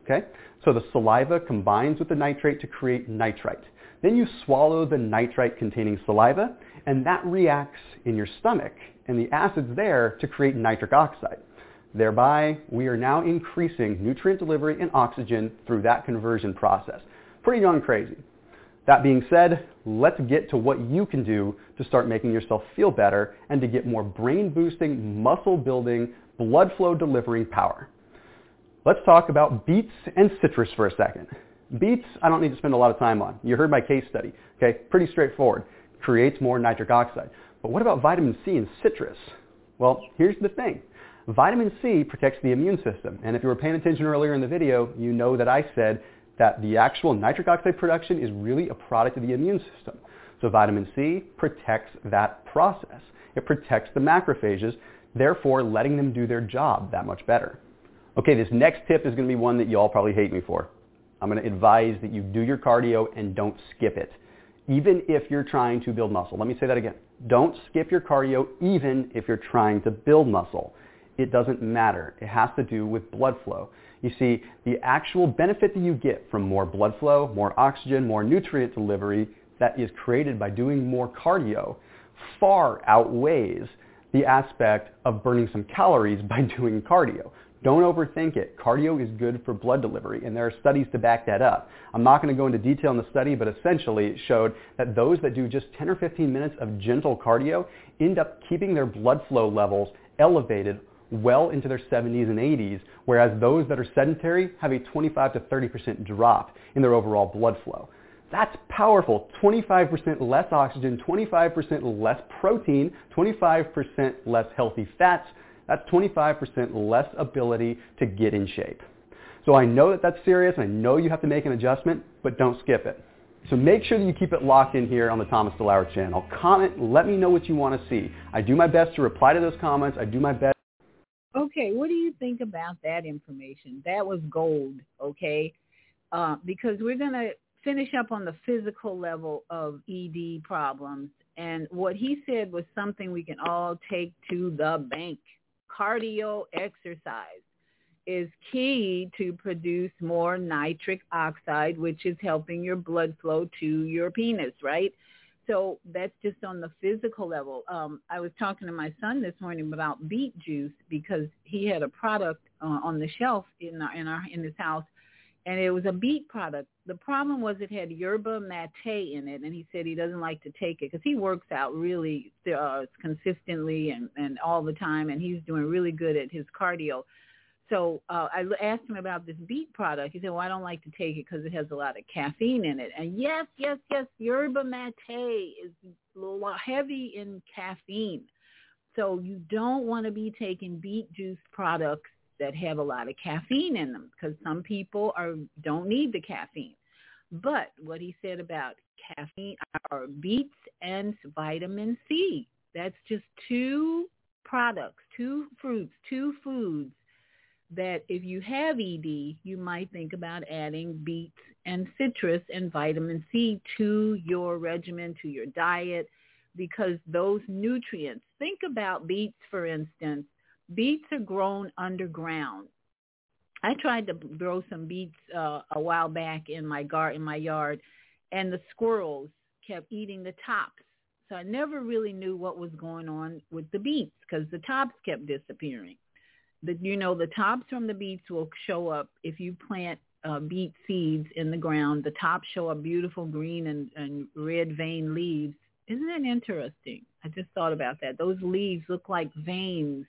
Okay? So the saliva combines with the nitrate to create nitrite. Then you swallow the nitrite-containing saliva, and that reacts in your stomach and the acids there to create nitric oxide. Thereby, we are now increasing nutrient delivery and oxygen through that conversion process. Pretty darn crazy. That being said, let's get to what you can do to start making yourself feel better and to get more brain-boosting, muscle-building, blood flow delivering power. Let's talk about beets and citrus for a second. Beets, I don't need to spend a lot of time on. You heard my case study. Okay, pretty straightforward. Creates more nitric oxide. But what about vitamin C in citrus? Well, here's the thing. Vitamin C protects the immune system. And if you were paying attention earlier in the video, you know that I said that the actual nitric oxide production is really a product of the immune system. So vitamin C protects that process. It protects the macrophages, therefore letting them do their job that much better. Okay, this next tip is going to be one that you all probably hate me for. I'm going to advise that you do your cardio and don't skip it, even if you're trying to build muscle. Let me say that again. Don't skip your cardio even if you're trying to build muscle. It doesn't matter. It has to do with blood flow. You see, the actual benefit that you get from more blood flow, more oxygen, more nutrient delivery that is created by doing more cardio far outweighs the aspect of burning some calories by doing cardio. Don't overthink it. Cardio is good for blood delivery, and there are studies to back that up. I'm not going to go into detail in the study, but essentially it showed that those that do just 10 or 15 minutes of gentle cardio end up keeping their blood flow levels elevated well into their 70s and 80s, whereas those that are sedentary have a 25 to 30% drop in their overall blood flow. That's powerful. 25% less oxygen, 25% less protein, 25% less healthy fats. That's 25% less ability to get in shape. So I know that that's serious, and I know you have to make an adjustment, but don't skip it. So make sure that you keep it locked in here on the Thomas DeLauer channel. Comment, let me know what you want to see. I do my best to reply to those comments. I do my best. Okay, what do you think about that information? That was gold, okay? Because we're going to finish up on the physical level of ED problems. And what he said was something we can all take to the bank. Cardio exercise is key to produce more nitric oxide, which is helping your blood flow to your penis, right? So that's just on the physical level. I was talking to my son this morning about beet juice because he had a product on the shelf in his house, and it was a beet product. The problem was it had yerba mate in it, and he said he doesn't like to take it because he works out really consistently and all the time, and he's doing really good at his cardio. So I asked him about this beet product. He said, well, I don't like to take it because it has a lot of caffeine in it. And yes, yerba mate is a little heavy in caffeine. So you don't want to be taking beet juice products that have a lot of caffeine in them because some people don't need the caffeine. But what he said about caffeine are beets and vitamin C. That's just two products, two fruits, two foods that if you have ED, you might think about adding beets and citrus and vitamin C to your regimen, to your diet, because those nutrients, think about beets, for instance. Beets are grown underground. I tried to grow some beets a while back in my yard, and the squirrels kept eating the tops. So I never really knew what was going on with the beets because the tops kept disappearing. The tops from the beets will show up if you plant beet seeds in the ground. The tops show up beautiful green and red vein leaves. Isn't that interesting? I just thought about that. Those leaves look like veins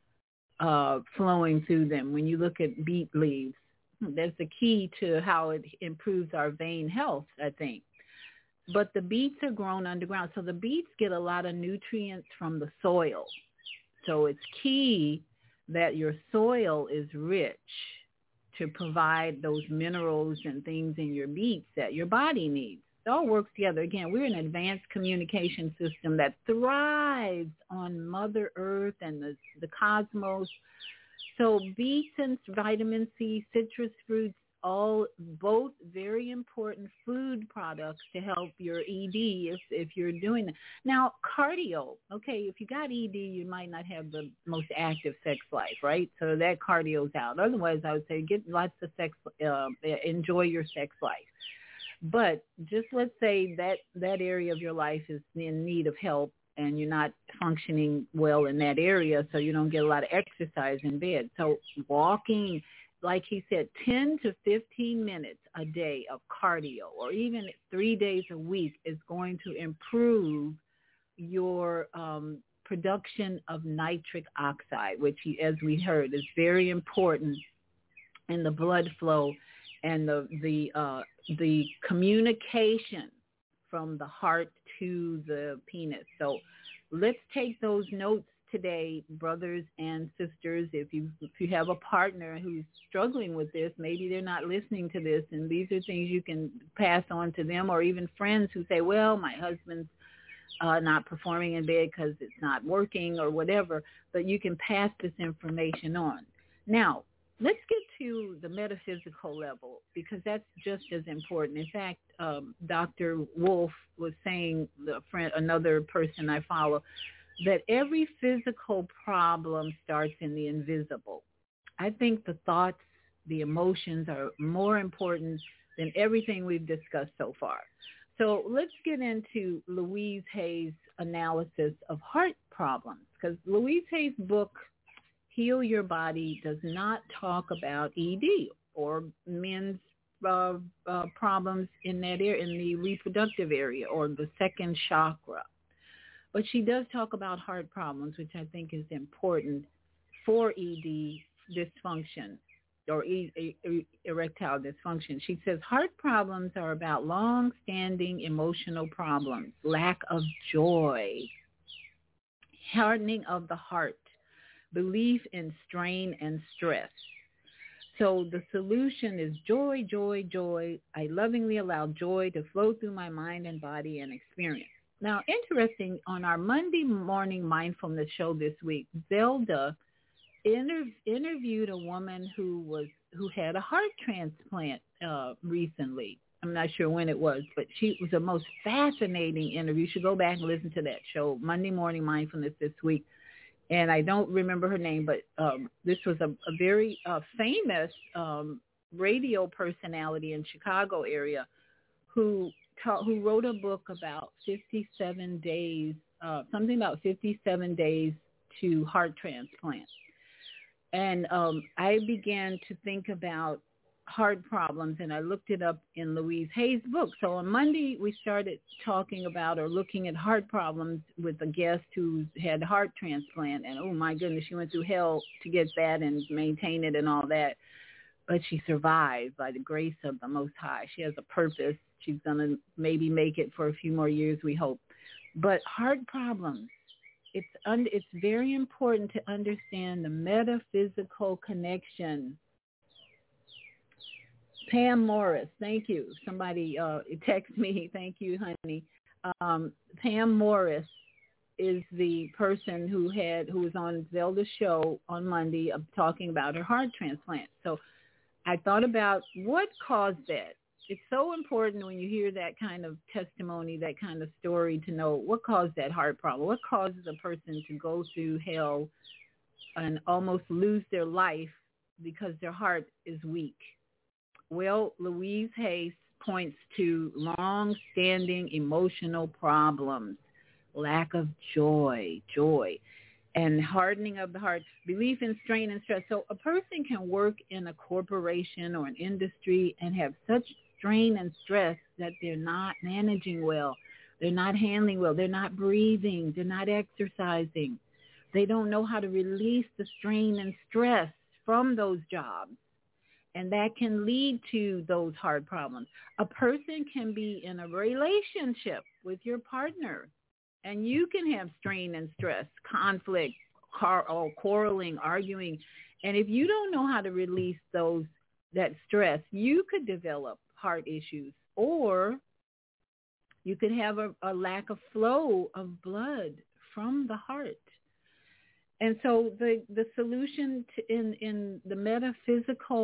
flowing through them when you look at beet leaves. That's the key to how it improves our vein health, I think. But the beets are grown underground, so the beets get a lot of nutrients from the soil. So it's key that your soil is rich to provide those minerals and things in your beets that your body needs. It all works together. Again, we're an advanced communication system that thrives on Mother Earth and the cosmos. So beets and vitamin C, citrus fruits, both very important food products to help your ED if you're doing that. Now, cardio, okay, if you got ED, you might not have the most active sex life, right? So that cardio's out. Otherwise, I would say get lots of sex, enjoy your sex life. But just let's say that area of your life is in need of help and you're not functioning well in that area, so you don't get a lot of exercise in bed. So walking, like he said, 10 to 15 minutes a day of cardio, or even 3 days a week, is going to improve your production of nitric oxide, which, as we heard, is very important in the blood flow and the communication from the heart to the penis. So let's take those notes today, brothers and sisters. If you have a partner who's struggling with this, maybe they're not listening to this, and these are things you can pass on to them, or even friends who say, well, my husband's not performing in bed because it's not working or whatever, but you can pass this information on. Now, let's get to the metaphysical level, because that's just as important. In fact, Dr. Wolf was saying, another person I follow, that every physical problem starts in the invisible. I think the thoughts, the emotions are more important than everything we've discussed so far. So let's get into Louise Hay's analysis of heart problems, because Louise Hay's book, Heal Your Body, does not talk about ED or men's problems in that area, in the reproductive area or the second chakra. But she does talk about heart problems, which I think is important for ED dysfunction or erectile dysfunction. She says heart problems are about long-standing emotional problems, lack of joy, hardening of the heart, belief in strain and stress. So the solution is joy, joy, joy. I lovingly allow joy to flow through my mind and body and experience. Now, interesting, on our Monday morning mindfulness show this week, Zelda interviewed a woman who had a heart transplant recently. I'm not sure when it was, but she was the most fascinating interview. You should go back and listen to that show, Monday morning mindfulness this week. And I don't remember her name, but this was a very famous radio personality in Chicago area who wrote a book about 57 days, something about 57 days to heart transplant. And I began to think about heart problems, and I looked it up in Louise Hay's book. So on Monday, we started talking about or looking at heart problems with a guest who had heart transplant. And, oh, my goodness, she went through hell to get that and maintain it and all that. But she survived by the grace of the Most High. She has a purpose. She's going to maybe make it for a few more years, we hope. But heart problems, it's very important to understand the metaphysical connection. Pam Morris, thank you. Somebody text me. Thank you, honey. Pam Morris is the person who was on Zelda's show on Monday talking about her heart transplant. So I thought about what caused that. It's so important when you hear that kind of testimony, that kind of story, to know what caused that heart problem. What causes a person to go through hell and almost lose their life because their heart is weak? Well, Louise Hay points to long-standing emotional problems, lack of joy, and hardening of the heart, belief in strain and stress. So a person can work in a corporation or an industry and have such strain and stress that they're not managing well, they're not handling well, they're not breathing, they're not exercising. They don't know how to release the strain and stress from those jobs. And that can lead to those heart problems. A person can be in a relationship with your partner, and you can have strain and stress, conflict, quarreling, arguing. And if you don't know how to release that stress, you could develop heart issues, or you could have a lack of flow of blood from the heart. And so the solution in the metaphysical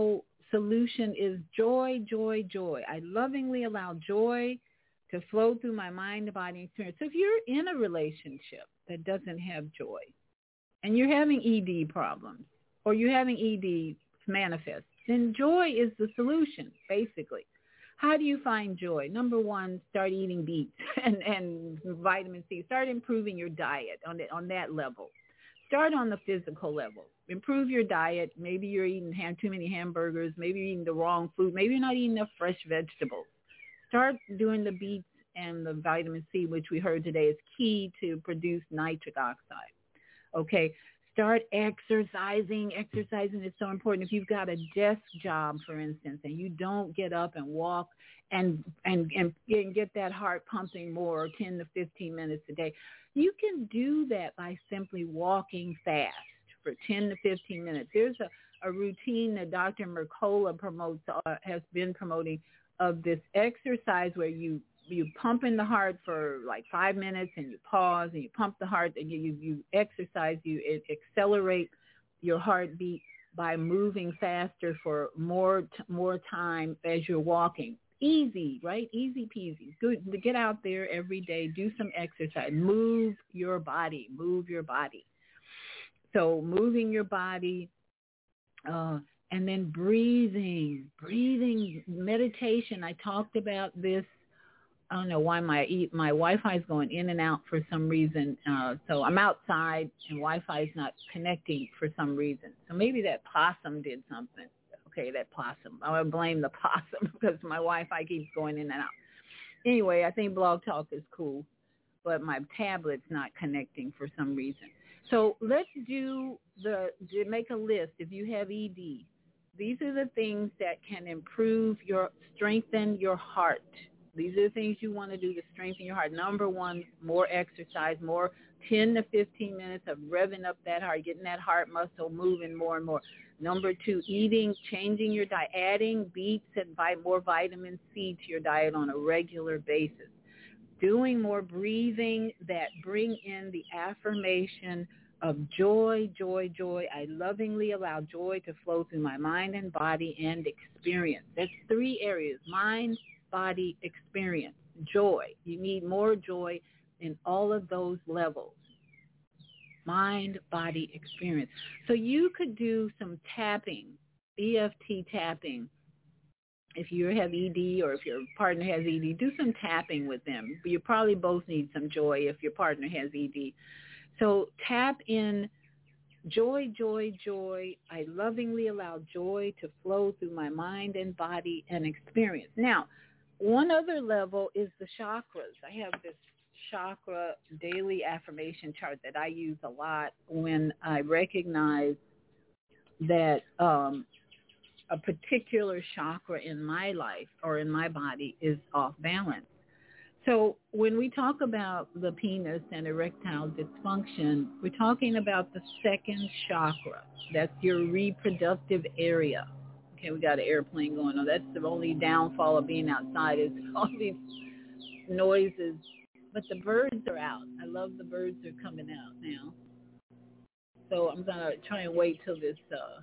solution is joy, joy, joy. I lovingly allow joy to flow through my mind, body, and experience. So if you're in a relationship that doesn't have joy and you're having ED problems or you're having ED manifest, then joy is the solution, basically. How do you find joy? Number one, start eating beets and vitamin C. Start improving your diet on that level. Start on the physical level. Improve your diet. Maybe you're eating too many hamburgers. Maybe you're eating the wrong food. Maybe you're not eating enough fresh vegetables. Start doing the beets and the vitamin C, which we heard today is key to produce nitric oxide. Okay. Start exercising. Exercising is so important. If you've got a desk job, for instance, and you don't get up and walk and get that heart pumping more 10 to 15 minutes a day, you can do that by simply walking fast for 10 to 15 minutes. There's a routine that Dr. Mercola promotes, has been promoting, of this exercise where you pump in the heart for like 5 minutes and you pause and you pump the heart and you exercise, you accelerate your heartbeat by moving faster for more time as you're walking. Easy, right? Easy peasy. Good. Get out there every day. Do some exercise. Move your body. Move your body. So moving your body, and then breathing, meditation. I talked about this. I don't know why my Wi-Fi is going in and out for some reason. So I'm outside and Wi-Fi is not connecting for some reason. So maybe that possum did something. Okay, that possum. I would blame the possum because my Wi-Fi keeps going in and out. Anyway, I think Blog Talk is cool, but my tablet's not connecting for some reason. So let's make a list. If you have ED, these are the things that can strengthen your heart. These are the things you want to do to strengthen your heart. Number one, more exercise, more 10 to 15 minutes of revving up that heart, getting that heart muscle moving more and more. Number two, eating, changing your diet, adding beets and more vitamin C to your diet on a regular basis. Doing more breathing that bring in the affirmation of joy, joy, joy. I lovingly allow joy to flow through my mind and body and experience. That's 3 areas: mind, body, experience, joy. You need more joy in all of those levels. Mind, body, experience. So you could do some tapping, EFT tapping. If you have ED or if your partner has ED, do some tapping with them. You probably both need some joy if your partner has ED. So tap in joy, joy, joy. I lovingly allow joy to flow through my mind and body and experience. Now, one other level is the chakras. I have this chakra daily affirmation chart that I use a lot when I recognize that a particular chakra in my life or in my body is off balance. So when we talk about the penis and erectile dysfunction, we're talking about the second chakra. That's your reproductive area. Okay, we got an airplane going on. That's the only downfall of being outside is all these noises. But the birds are out. I love the birds are coming out now. So I'm going to try and wait till this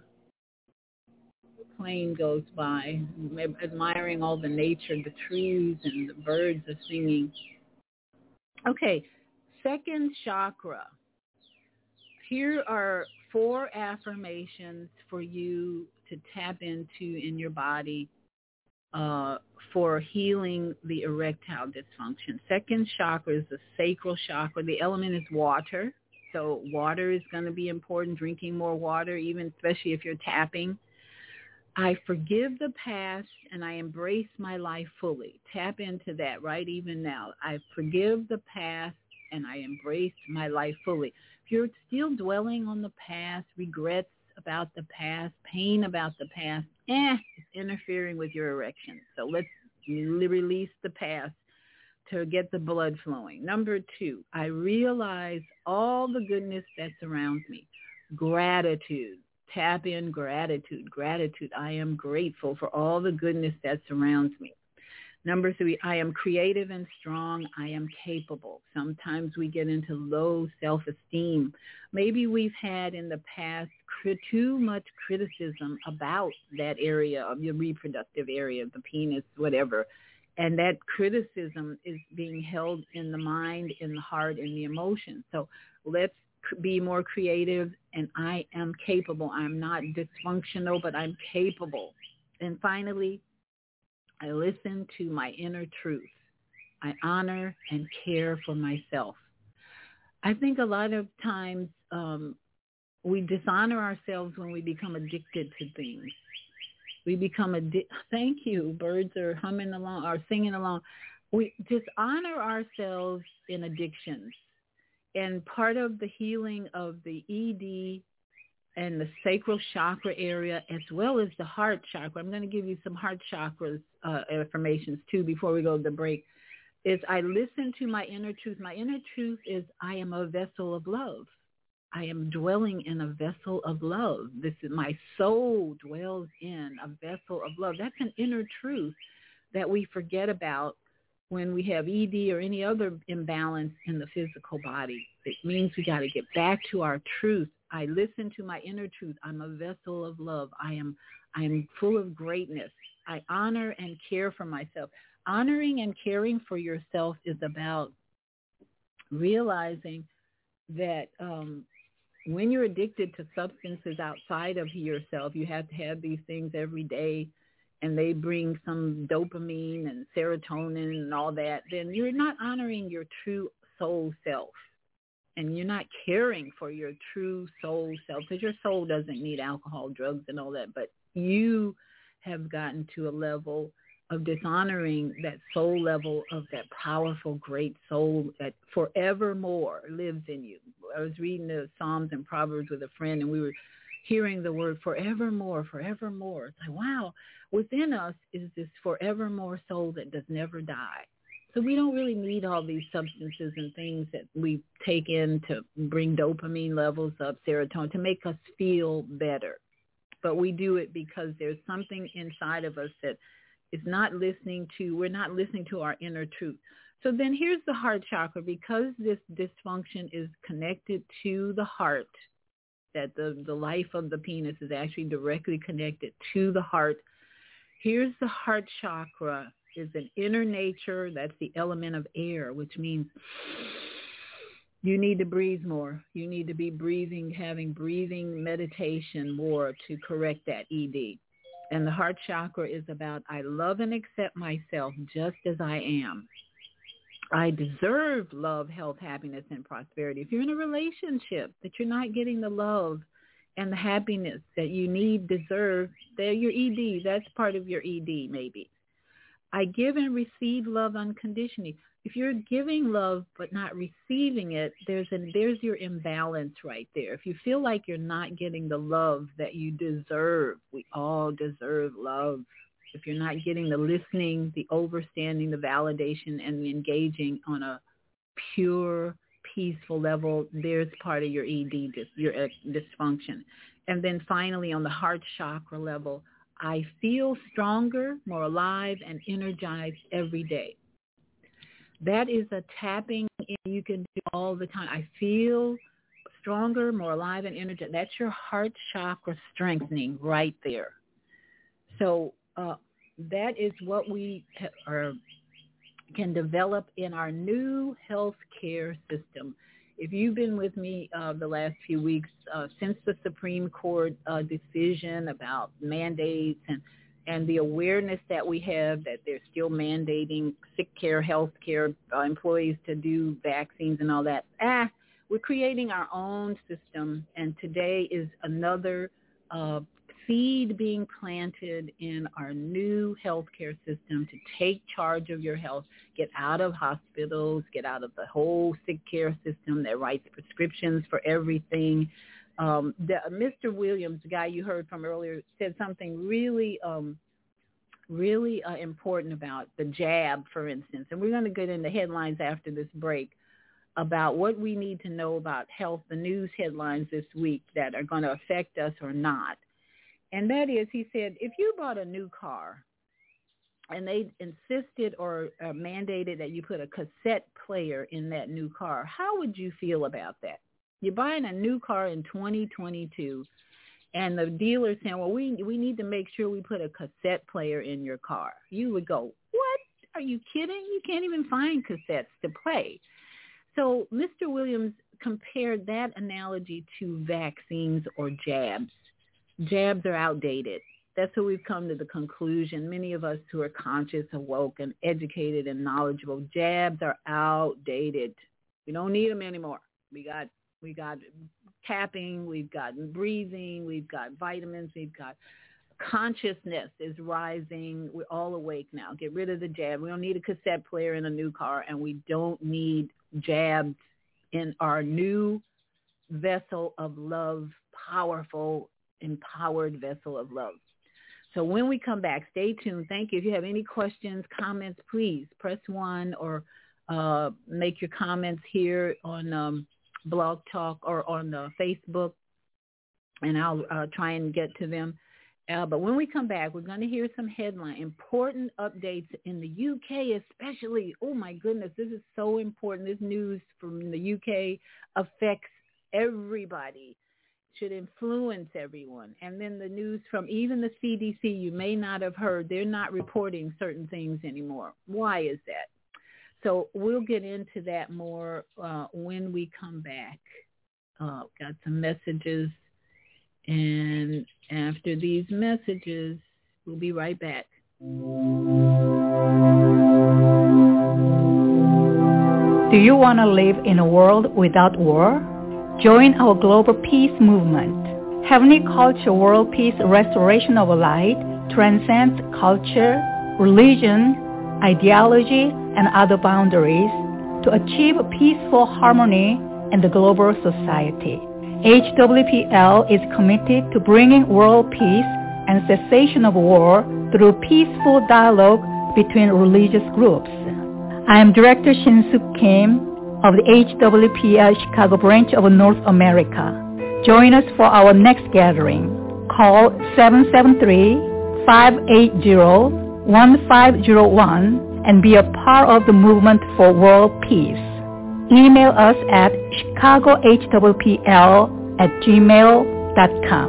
plane goes by, admiring all the nature, the trees and the birds are singing. Okay, second chakra. Here are 4 affirmations for you to tap into in your body for healing the erectile dysfunction. Second chakra is the sacral chakra. The element is water. So water is going to be important, drinking more water, even especially if you're tapping. I forgive the past and I embrace my life fully. Tap into that right even now. I forgive the past and I embrace my life fully. If you're still dwelling on the past, regrets about the past, pain about the past, it's interfering with your erection. So let's release the past to get the blood flowing. Number 2, I realize all the goodness that surrounds me. Gratitude. Tap in gratitude. Gratitude. I am grateful for all the goodness that surrounds me. Number 3, I am creative and strong. I am capable. Sometimes we get into low self-esteem. Maybe we've had in the past too much criticism about that area of your reproductive area, the penis, whatever. And that criticism is being held in the mind, in the heart, in the emotions. So let's be more creative, and I am capable. I'm not dysfunctional, but I'm capable. And finally, I listen to my inner truth. I honor and care for myself. I think a lot of times we dishonor ourselves when we become addicted to things. We become thank you, birds are humming along or singing along. We dishonor ourselves in addictions. And part of the healing of the ED and the sacral chakra area, as well as the heart chakra, I'm going to give you some heart chakras affirmations too before we go to the break, is I listen to my inner truth. My inner truth is I am a vessel of love. I am dwelling in a vessel of love. This is my soul dwells in a vessel of love. That's an inner truth that we forget about when we have ED or any other imbalance in the physical body. It means we got to get back to our truth. I listen to my inner truth. I'm a vessel of love. I am full of greatness. I honor and care for myself. Honoring and caring for yourself is about realizing that when you're addicted to substances outside of yourself, you have to have these things every day, and they bring some dopamine and serotonin and all that, then you're not honoring your true soul self. And you're not caring for your true soul self, because your soul doesn't need alcohol, drugs, and all that. But you have gotten to a level of dishonoring that soul level of that powerful, great soul that forevermore lives in you. I was reading the Psalms and Proverbs with a friend, and we were hearing the word forevermore, forevermore. It's like, wow, within us is this forevermore soul that does never die. So we don't really need all these substances and things that we take in to bring dopamine levels up, serotonin, to make us feel better. But we do it because there's something inside of us that is not listening to, we're not listening to our inner truth. So then here's the heart chakra. Because this dysfunction is connected to the heart, that the life of the penis is actually directly connected to the heart. Here's the heart chakra. Is an inner nature. That's the element of air, which means you need to breathe more. You need to be breathing, having breathing meditation more to correct that ED. And the heart chakra is about I love and accept myself just as I am. I deserve love, health, happiness, and prosperity. If you're in a relationship that you're not getting the love and the happiness that you need, deserve, they're your ED. That's part of your ED maybe. I give and receive love unconditionally. If you're giving love but not receiving it, there's your imbalance right there. If you feel like you're not getting the love that you deserve, we all deserve love. If you're not getting the listening, the understanding, the validation, and the engaging on a pure, peaceful level, there's part of your ED, your dysfunction. And then finally, on the heart chakra level, I feel stronger, more alive, and energized every day. That is a tapping in you can do all the time. I feel stronger, more alive, and energized. That's your heart chakra strengthening right there. So that is what we can develop in our new healthcare system. If you've been with me the last few weeks, since the Supreme Court decision about mandates and the awareness that we have that they're still mandating sick care, health care employees to do vaccines and all that, we're creating our own system. And today is another seed being planted in our new healthcare system to take charge of your health, get out of hospitals, get out of the whole sick care system that writes prescriptions for everything. Mr. Williams, the guy you heard from earlier, said something really important about the jab, for instance. And we're going to get into headlines after this break about what we need to know about health, the news headlines this week that are going to affect us or not. And that is, he said, if you bought a new car and they insisted or mandated that you put a cassette player in that new car. How would you feel about that? You're buying a new car in 2022, and the dealer's saying, well, we need to make sure we put a cassette player in your car. You would go, what? Are you kidding? You can't even find cassettes to play. So Mr. Williams compared that analogy to vaccines or jabs. Jabs are outdated. That's what we've come to the conclusion. Many of us who are conscious, awoke, and educated and knowledgeable, jabs are outdated. We don't need them anymore. We got tapping, we've got breathing, we've got vitamins, we've got consciousness is rising. We're all awake now. Get rid of the jab. We don't need a cassette player in a new car, and we don't need jabs in our new vessel of love, powerful, empowered vessel of love. So when we come back, stay tuned. Thank you. If you have any questions, comments, please press 1 or make your comments here on Blog Talk or on Facebook, and I'll try and get to them. But when we come back, we're going to hear some important updates in the UK especially. Oh, my goodness, this is so important. This news from the UK affects everybody, should influence everyone. And then the news from even the CDC, you may not have heard, they're not reporting certain things anymore. Why is that? So we'll get into that more when we come back. Got some messages. And after these messages, we'll be right back. Do you want to live in a world without war? Join our global peace movement. Heavenly Culture World Peace Restoration of Light transcends culture, religion, ideology, and other boundaries to achieve peaceful harmony in the global society. HWPL is committed to bringing world peace and cessation of war through peaceful dialogue between religious groups. I am Director Shin-Suk Kim of the HWPL Chicago branch of North America. Join us for our next gathering. Call 773-580-1501 and be a part of the movement for world peace. Email us at chicagohwpl@gmail.com.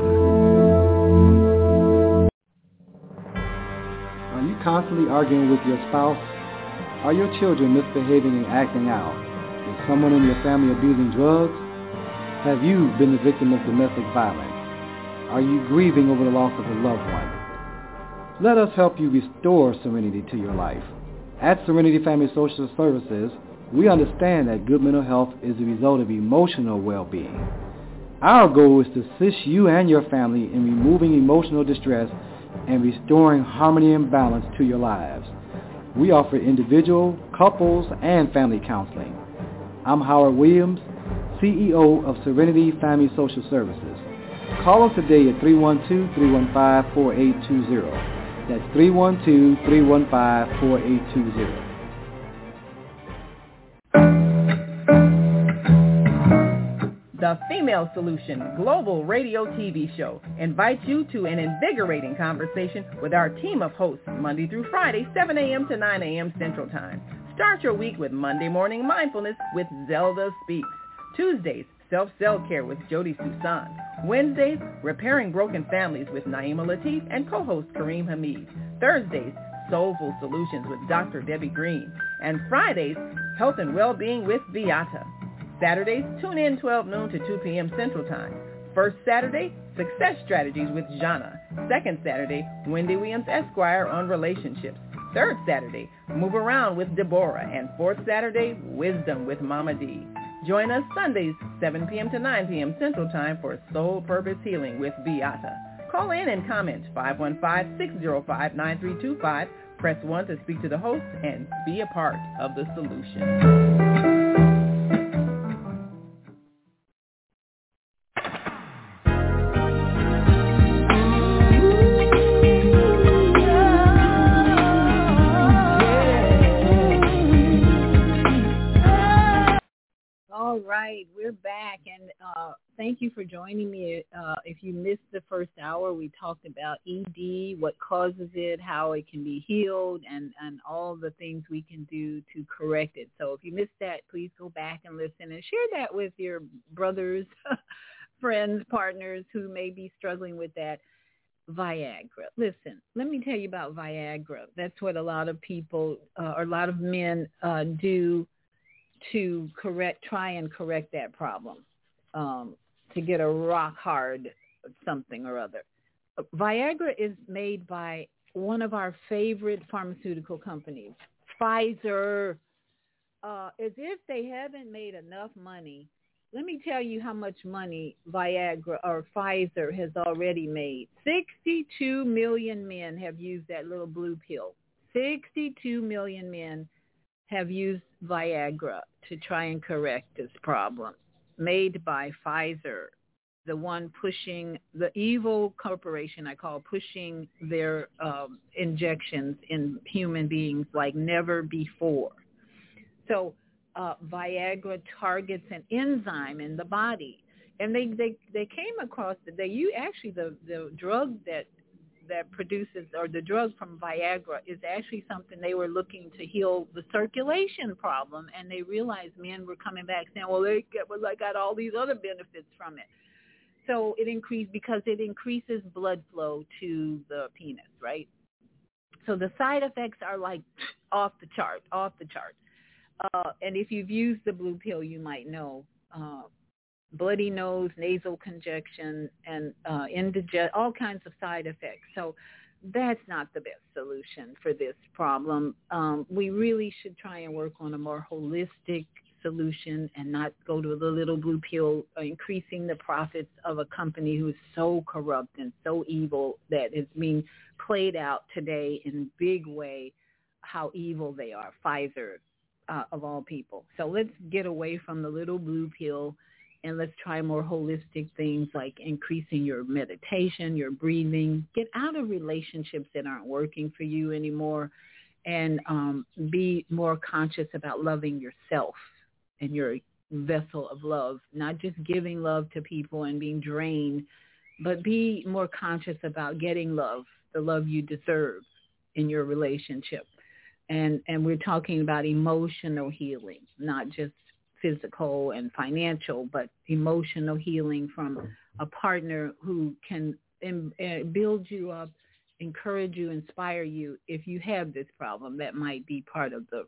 Are you constantly arguing with your spouse? Are your children misbehaving and acting out? Is someone in your family abusing drugs? Have you been the victim of domestic violence? Are you grieving over the loss of a loved one? Let us help you restore serenity to your life. At Serenity Family Social Services, we understand that good mental health is the result of emotional well-being. Our goal is to assist you and your family in removing emotional distress and restoring harmony and balance to your lives. We offer individual, couples, and family counseling. I'm Howard Williams, CEO of Serenity Family Social Services. Call us today at 312-315-4820. That's 312-315-4820. The Female Solution Global Radio TV Show invites you to an invigorating conversation with our team of hosts Monday through Friday, 7 a.m. to 9 a.m. Central Time. Start your week with Monday Morning Mindfulness with Zelda Speaks. Tuesdays, Self-Care with Jody Susan. Wednesdays, Repairing Broken Families with Naima Latif and co-host Kareem Hamid. Thursdays, Soulful Solutions with Dr. Debbie Green. And Fridays, Health and Wellbeing with Beata. Saturdays, tune in 12 noon to 2 p.m. Central Time. First Saturday, Success Strategies with Jana. Second Saturday, Wendy Williams Esquire on relationships. Third Saturday, Move Around with Deborah. And fourth Saturday, Wisdom with Mama D. Join us Sundays, 7 p.m. to 9 p.m. Central Time for Soul Purpose Healing with Beata. Call in and comment 515-605-9325. Press 1 to speak to the host and be a part of the solution. right. We're back, and thank you for joining me. If you missed the first hour, we talked about ED, what causes it, how it can be healed, and all the things we can do to correct it. So if you missed that, please go back and listen and share that with your brothers, friends, partners who may be struggling with that. Viagra. Listen, let me tell you about Viagra. That's what a lot of people, or a lot of men do to try and correct that problem, to get a rock hard something or other. Viagra is made by one of our favorite pharmaceutical companies, Pfizer. As if they haven't made enough money, let me tell you how much money Viagra or Pfizer has already made. 62 million men have used that little blue pill. 62 million men have used Viagra to try and correct this problem, made by Pfizer, the one pushing, the evil corporation I call, pushing their injections in human beings like never before. So Viagra targets an enzyme in the body, and they came across that the drug that produces, or the drug from Viagra, is actually something they were looking to heal the circulation problem, and they realized men were coming back saying, I got all these other benefits from it. So it increased because it increases blood flow to the penis, right? So the side effects are like off the chart. And if you've used the blue pill, you might know bloody nose, nasal congestion, and all kinds of side effects. So that's not the best solution for this problem. We really should try and work on a more holistic solution and not go to the little blue pill, increasing the profits of a company who is so corrupt and so evil that is being played out today in a big way, how evil they are, Pfizer. Of all people. So let's get away from the little blue pill and let's try more holistic things like increasing your meditation, your breathing, get out of relationships that aren't working for you anymore, and be more conscious about loving yourself and your vessel of love, not just giving love to people and being drained, but be more conscious about getting love, the love you deserve in your relationship. And we're talking about emotional healing, not just physical and financial, but emotional healing from a partner who can build you up, encourage you, inspire you. If you have this problem, that might be part of the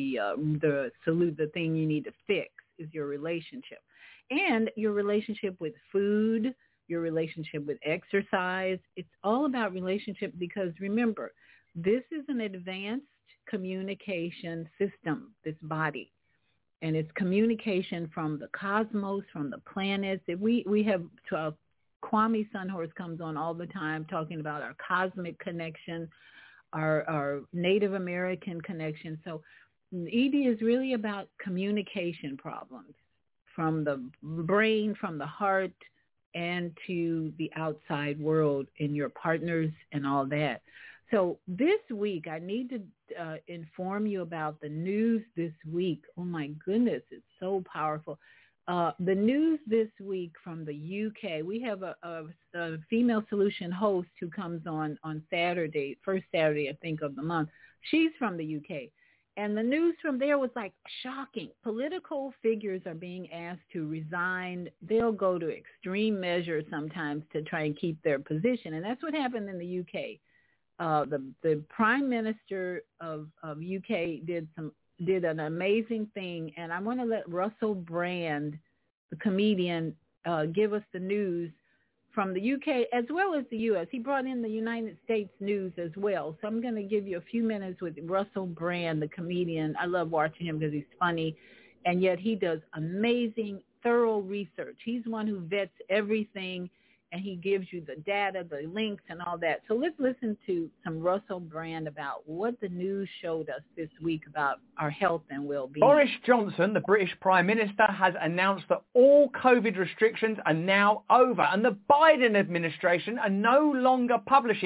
thing you need to fix is your relationship. And your relationship with food, your relationship with exercise. It's all about relationship because remember, this is an advanced communication system, this body, and it's communication from the cosmos, from the planets. We have Kwame Sunhorse comes on all the time talking about our cosmic connection, our Native American connection. So ED is really about communication problems from the brain, from the heart, and to the outside world in your partners and all that. So this week, I need to inform you about the news this week. Oh, my goodness, it's so powerful. The news this week from the UK, we have a female solution host who comes on Saturday, first Saturday, I think, of the month. She's from the UK. And the news from there was like shocking. Political figures are being asked to resign. They'll go to extreme measures sometimes to try and keep their position. And that's what happened in the UK. The Prime Minister of UK did an amazing thing, and I want to let Russell Brand, the comedian, give us the news from the UK as well as the U.S. He brought in the United States news as well. So I'm going to give you a few minutes with Russell Brand, the comedian. I love watching him because he's funny, and yet he does amazing, thorough research. He's one who vets everything, and he gives you the data, the links, and all that. So let's listen to some Russell Brand about what the news showed us this week about our health and well-being. Boris Johnson, the British Prime Minister, has announced that all COVID restrictions are now over, and the Biden administration are no longer publishing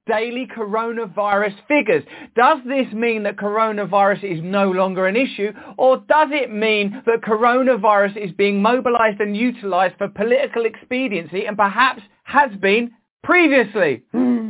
daily coronavirus figures. Does this mean that coronavirus is no longer an issue, or does it mean that coronavirus is being mobilized and utilized for political expediency and perhaps has been previously?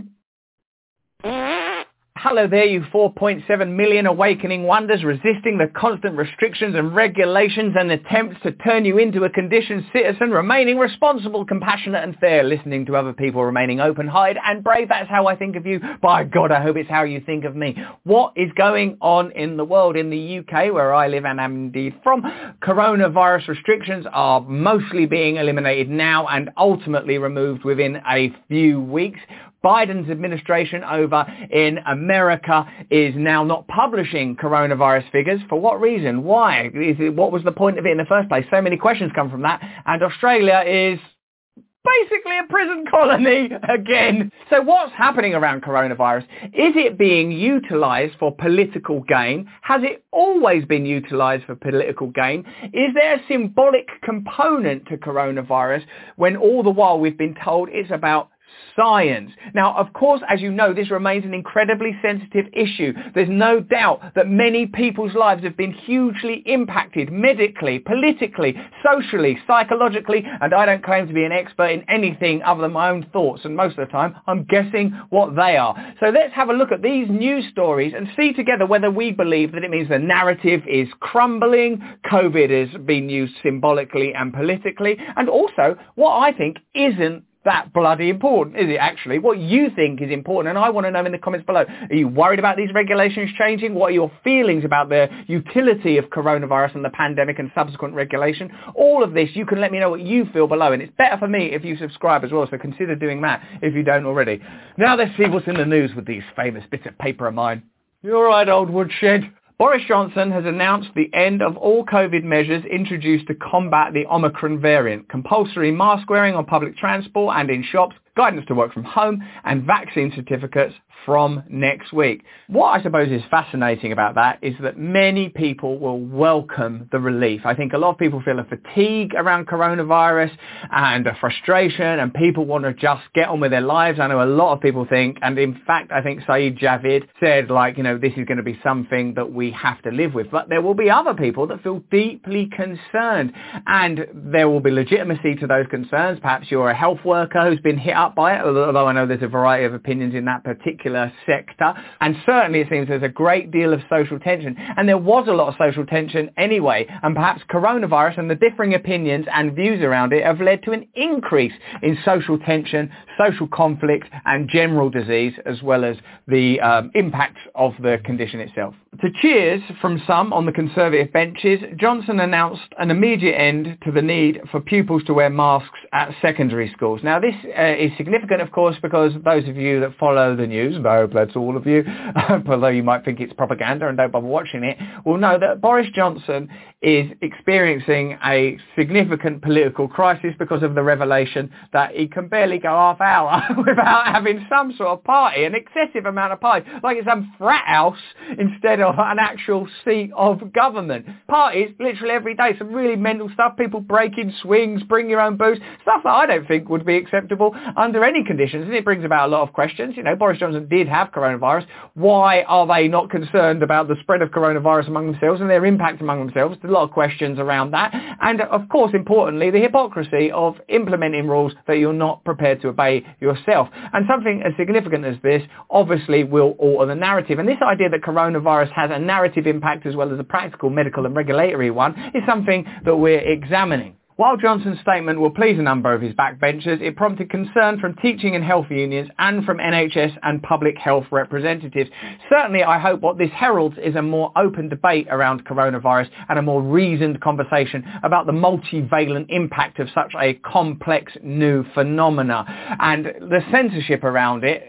Hello there, you 4.7 million awakening wonders resisting the constant restrictions and regulations and attempts to turn you into a conditioned citizen, remaining responsible, compassionate and fair, listening to other people, remaining open-hearted and brave. That's how I think of you. By God, I hope it's how you think of me. What is going on in the world? In the UK, where I live and am indeed from, coronavirus restrictions are mostly being eliminated now and ultimately removed within a few weeks. Biden's administration over in America is now not publishing coronavirus figures. For what reason? Why? What was the point of it in the first place? So many questions come from that. And Australia is basically a prison colony again. So what's happening around coronavirus? Is it being utilized for political gain? Has it always been utilized for political gain? Is there a symbolic component to coronavirus when all the while we've been told it's about science? Now, of course, as you know, this remains an incredibly sensitive issue. There's no doubt that many people's lives have been hugely impacted medically, politically, socially, psychologically, and I don't claim to be an expert in anything other than my own thoughts, and most of the time I'm guessing what they are. So let's have a look at these news stories and see together whether we believe that it means the narrative is crumbling, COVID is being used symbolically and politically, and also what I think isn't that bloody important, is it actually? What you think is important, and I want to know in the comments below. Are you worried about these regulations changing? What are your feelings about the utility of coronavirus and the pandemic and subsequent regulation? All of this, you can let me know what you feel below, and it's better for me if you subscribe as well, so consider doing that if you don't already. Now let's see what's in the news with these famous bits of paper of mine. You're right, old woodshed. Boris Johnson has announced the end of all COVID measures introduced to combat the Omicron variant, compulsory mask wearing on public transport and in shops, guidance to work from home, and vaccine certificates from next week. What I suppose is fascinating about that is that many people will welcome the relief. I think a lot of people feel a fatigue around coronavirus and a frustration, and people want to just get on with their lives. I know a lot of people think, and in fact I think Saeed Javid said, like, you know, this is going to be something that we have to live with. But there will be other people that feel deeply concerned, and there will be legitimacy to those concerns. Perhaps you're a health worker who's been hit up by it, although I know there's a variety of opinions in that particular sector, and certainly it seems there's a great deal of social tension, and there was a lot of social tension anyway, and perhaps coronavirus and the differing opinions and views around it have led to an increase in social tension, social conflict and general disease, as well as the impacts of the condition itself. To cheers from some on the Conservative benches, Johnson announced an immediate end to the need for pupils to wear masks at secondary schools. Now this is significant, of course, because those of you that follow the news, and I hope that's all of you, although you might think it's propaganda and don't bother watching it, will know that Boris Johnson is experiencing a significant political crisis because of the revelation that he can barely go half hour without having some sort of party, an excessive amount of parties, like it's some frat house instead of an actual seat of government. Parties literally every day, some really mental stuff, people breaking swings, bring your own booze, stuff that I don't think would be acceptable under any conditions, and it brings about a lot of questions. You know, Boris Johnson did have coronavirus. Why are they not concerned about the spread of coronavirus among themselves and their impact among themselves? There's a lot of questions around that, and of course, importantly, the hypocrisy of implementing rules that you're not prepared to obey yourself. And something as significant as this obviously will alter the narrative, and this idea that coronavirus has a narrative impact as well as a practical, medical and regulatory one is something that we're examining. While Johnson's statement will please a number of his backbenchers, it prompted concern from teaching and health unions and from NHS and public health representatives. Certainly, I hope what this heralds is a more open debate around coronavirus and a more reasoned conversation about the multivalent impact of such a complex new phenomena. And the censorship around it,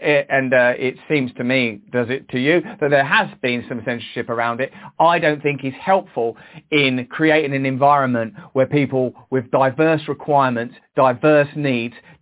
it seems to me, does it to you, that there has been some censorship around it, I don't think is helpful in creating an environment where people with diverse requirements, diverse needs,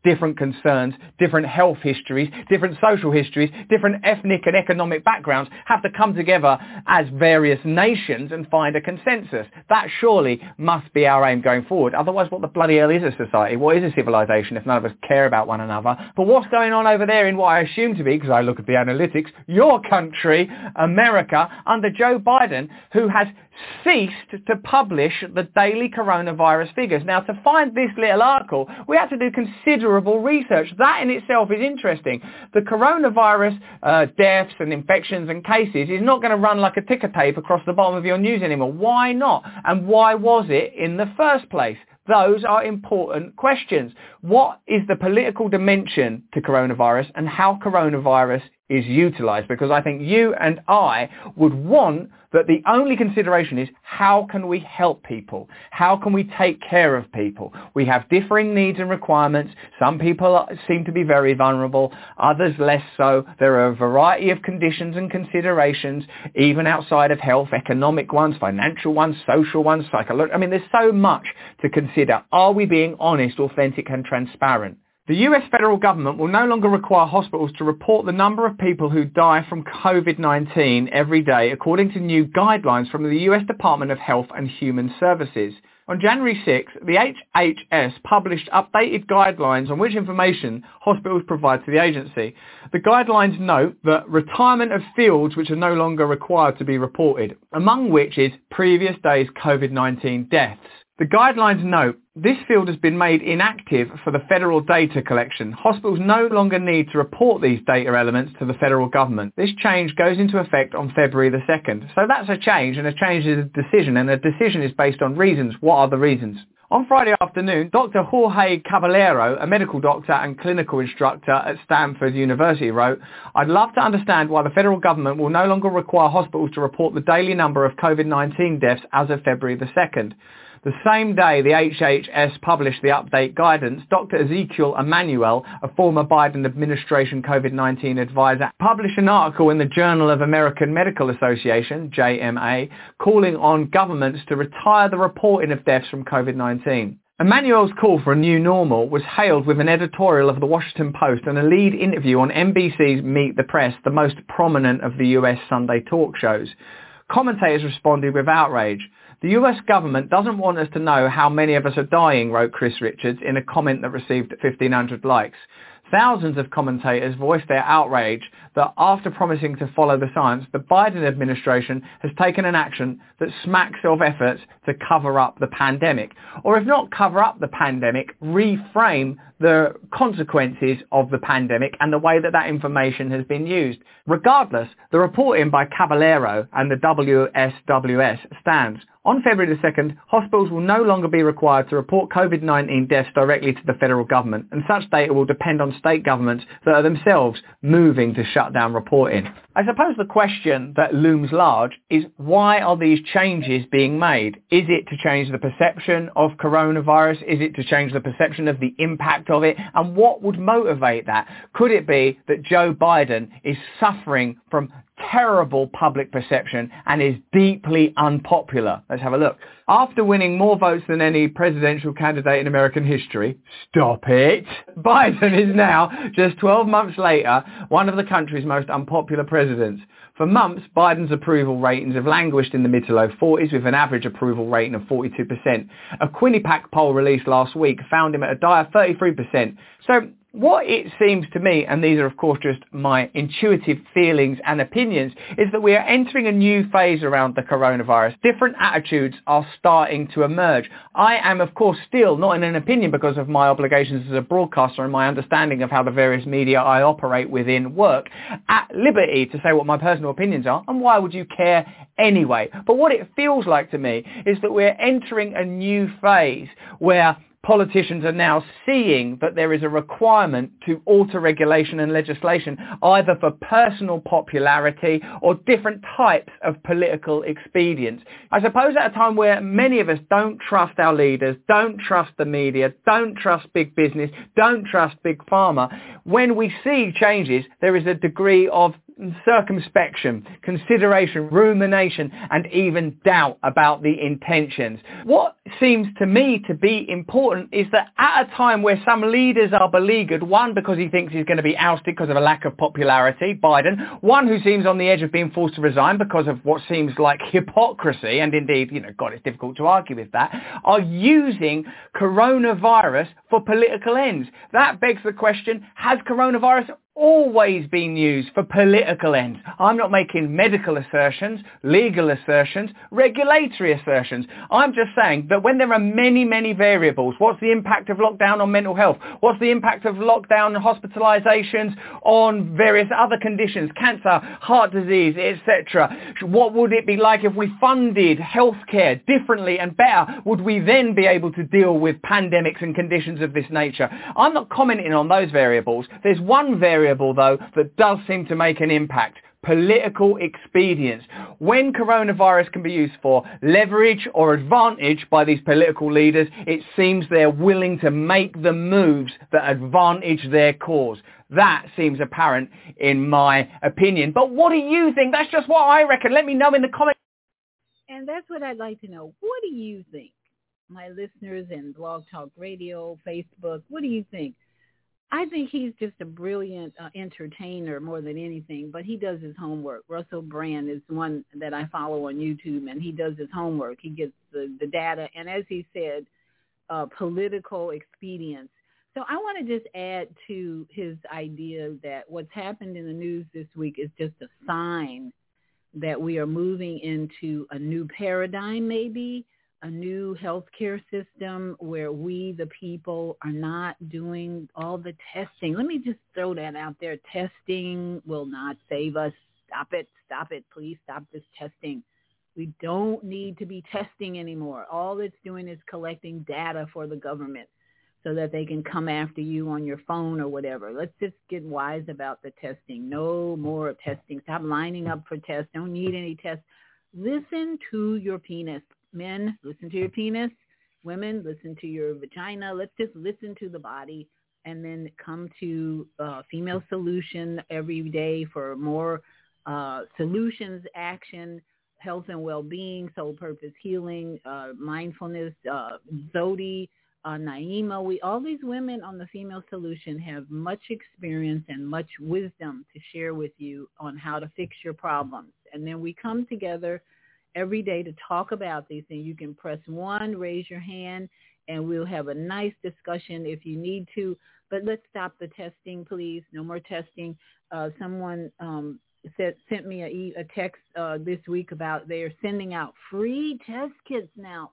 different concerns, different health histories, different social histories, different ethnic and economic backgrounds have to come together as various nations and find a consensus. That surely must be our aim going forward. Otherwise, what the bloody hell is a society? What is a civilization if none of us care about one another? But what's going on over there in what I assume to be, because I look at the analytics, your country, America, under Joe Biden, who has ceased to publish the daily coronavirus figures. Now, to find this little article, we had to do considerable research. That in itself is interesting. The coronavirus deaths and infections and cases is not going to run like a ticker tape across the bottom of your news anymore. Why not? And why was it in the first place? Those are important questions. What is the political dimension to coronavirus and how coronavirus is utilised? Because I think you and I would want that the only consideration is how can we help people? How can we take care of people? We have differing needs and requirements. Some people seem to be very vulnerable, others less so. There are a variety of conditions and considerations, even outside of health, economic ones, financial ones, social ones, psychological. I mean, there's so much to consider. Are we being honest, authentic and transparent? The US federal government will no longer require hospitals to report the number of people who die from COVID-19 every day, according to new guidelines from the US Department of Health and Human Services. On January 6, the HHS published updated guidelines on which information hospitals provide to the agency. The guidelines note that retirement of fields which are no longer required to be reported, among which is previous days COVID-19 deaths. The guidelines note this field has been made inactive for the federal data collection. Hospitals no longer need to report these data elements to the federal government. This change goes into effect on February the 2nd. So that's a change, and a change is a decision, and a decision is based on reasons. What are the reasons? On Friday afternoon, Dr. Jorge Caballero, a medical doctor and clinical instructor at Stanford University, wrote, "I'd love to understand why the federal government will no longer require hospitals to report the daily number of COVID-19 deaths as of February the 2nd. The same day the HHS published the update guidance, Dr. Ezekiel Emanuel, a former Biden administration COVID-19 advisor, published an article in the Journal of American Medical Association, JMA, calling on governments to retire the reporting of deaths from COVID-19. Emanuel's call for a new normal was hailed with an editorial of the Washington Post and a lead interview on NBC's Meet the Press, the most prominent of the US Sunday talk shows. Commentators responded with outrage. "The US government doesn't want us to know how many of us are dying," wrote Chris Richards in a comment that received 1,500 likes. Thousands of commentators voiced their outrage that after promising to follow the science, the Biden administration has taken an action that smacks of efforts to cover up the pandemic. Or if not cover up the pandemic, reframe the consequences of the pandemic and the way that that information has been used. Regardless, the reporting by Caballero and the WSWS stands. On February the 2nd, hospitals will no longer be required to report COVID-19 deaths directly to the federal government, and such data will depend on state governments that are themselves moving to shut down reporting. I suppose the question that looms large is, why are these changes being made? Is it to change the perception of coronavirus? Is it to change the perception of the impact of it? And what would motivate that? Could it be that Joe Biden is suffering from terrible public perception and is deeply unpopular? Let's have a look. After winning more votes than any presidential candidate in American history, stop it, Biden is now, just 12 months later, one of the country's most unpopular presidents. For months, Biden's approval ratings have languished in the mid to low 40s with an average approval rating of 42%. A Quinnipiac poll released last week found him at a dire 33%. So what it seems to me, and these are of course just my intuitive feelings and opinions, is that we are entering a new phase around the coronavirus. Different attitudes are starting to emerge. I am of course still not in an opinion because of my obligations as a broadcaster and my understanding of how the various media I operate within work, at liberty to say what my personal opinions are, and why would you care anyway? But what it feels like to me is that we're entering a new phase where politicians are now seeing that there is a requirement to alter regulation and legislation, either for personal popularity or different types of political expedience. I suppose at a time where many of us don't trust our leaders, don't trust the media, don't trust big business, don't trust big pharma, when we see changes, there is a degree of circumspection, consideration, rumination, and even doubt about the intentions. What seems to me to be important is that at a time where some leaders are beleaguered, one because he thinks he's going to be ousted because of a lack of popularity, Biden, one who seems on the edge of being forced to resign because of what seems like hypocrisy, and indeed, God, it's difficult to argue with that, are using coronavirus for political ends. That begs the question, has coronavirus always been used for political ends? I'm not making medical assertions, legal assertions, regulatory assertions. I'm just saying that when there are many, many variables, what's the impact of lockdown on mental health? What's the impact of lockdown and hospitalizations on various other conditions, cancer, heart disease, etc.? What would it be like if we funded healthcare differently and better? Would we then be able to deal with pandemics and conditions of this nature? I'm not commenting on those variables. There's one variable, though, that does seem to make an impact: political expedience. When coronavirus can be used for leverage or advantage by these political leaders, it seems they're willing to make the moves that advantage their cause. That seems apparent in my opinion. But what do you think? That's just what I reckon. Let me know in the comments. And that's what I'd like to know. What do you think? My listeners in Blog Talk Radio, Facebook, what do you think? I think he's just a brilliant entertainer more than anything, but he does his homework. Russell Brand is one that I follow on YouTube, and he does his homework. He gets the data, and as he said, political expedience. So I want to just add to his idea that what's happened in the news this week is just a sign that we are moving into a new paradigm, maybe, a new healthcare system where we, the people, are not doing all the testing. Let me just throw that out there. Testing will not save us. Stop it. Please stop this testing. We don't need to be testing anymore. All it's doing is collecting data for the government so that they can come after you on your phone or whatever. Let's just get wise about the testing. No more testing. Stop lining up for tests. Don't need any tests. Listen to your penis. Men, listen to your penis. Women, listen to your vagina. Let's just listen to the body and then come to Female Solution every day for more solutions, action, health and well-being, soul purpose healing, mindfulness, Zodi, Naima. All these women on the Female Solution have much experience and much wisdom to share with you on how to fix your problems. And then we come together every day to talk about these things. You can press 1, raise your hand, and we'll have a nice discussion if you need to. But let's stop the testing, please. No more testing. Someone sent me a text this week about they're sending out free test kits now.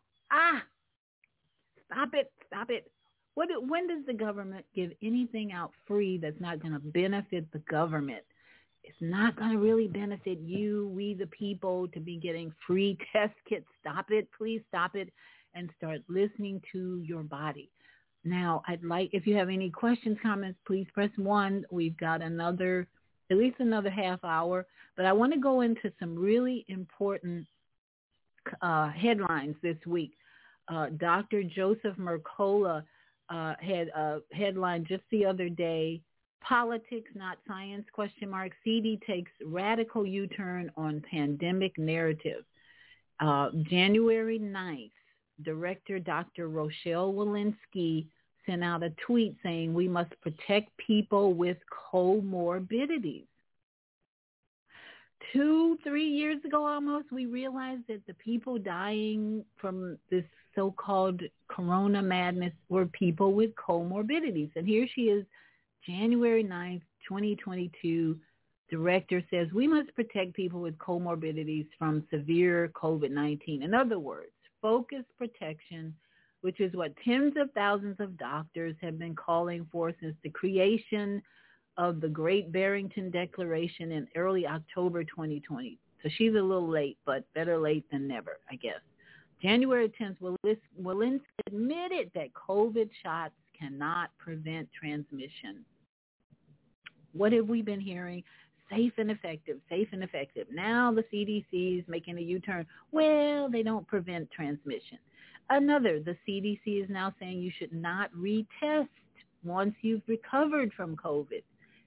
Stop it. When does the government give anything out free that's not going to benefit the government? It's not going to really benefit you, we the people, to be getting free test kits. Stop it. Please stop it and start listening to your body. Now, I'd like, if you have any questions, comments, please press 1. We've got at least another half hour. But I want to go into some really important headlines this week. Dr. Joseph Mercola had a headline just the other day: "Politics, not science, ? CD takes radical U-turn on pandemic narrative." January 9th, Director Dr. Rochelle Walensky sent out a tweet saying we must protect people with comorbidities. 2-3 years ago almost, we realized that the people dying from this so-called corona madness were people with comorbidities. And here she is, January 9th, 2022, director says we must protect people with comorbidities from severe COVID-19. In other words, focused protection, which is what tens of thousands of doctors have been calling for since the creation of the Great Barrington Declaration in early October 2020. So she's a little late, but better late than never, I guess. January 10th, Walensky admitted that COVID shots cannot prevent transmission. What have we been hearing? Safe and effective. Now the CDC is making a U-turn. Well, they don't prevent transmission. The CDC is now saying you should not retest once you've recovered from COVID.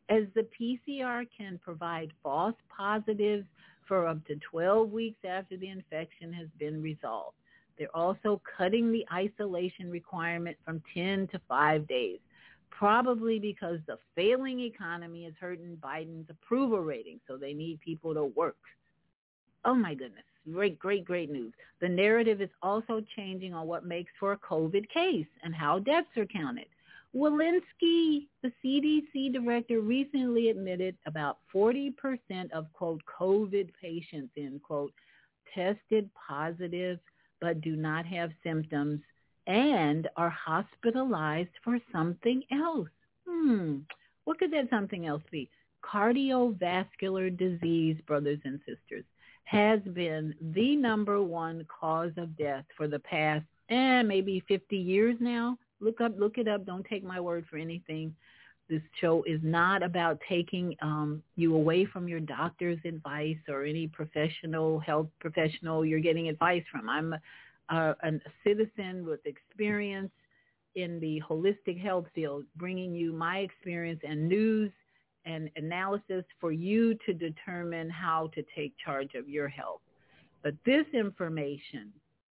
as the PCR can provide false positives for up to 12 weeks after the infection has been resolved. They're also cutting the isolation requirement from 10 to 5 days, probably because the failing economy is hurting Biden's approval rating, so they need people to work. Oh, my goodness. Great news. The narrative is also changing on what makes for a COVID case and how deaths are counted. Walensky, the CDC director, recently admitted about 40% of, quote, COVID patients, end quote, tested positive but do not have symptoms and are hospitalized for something else. What could that something else be? Cardiovascular disease, brothers and sisters, has been the number one cause of death for the past maybe 50 years now. Look it up. Don't take my word for anything. This show is not about taking you away from your doctor's advice or any health professional you're getting advice from. I'm a citizen with experience in the holistic health field, bringing you my experience and news and analysis for you to determine how to take charge of your health. But this information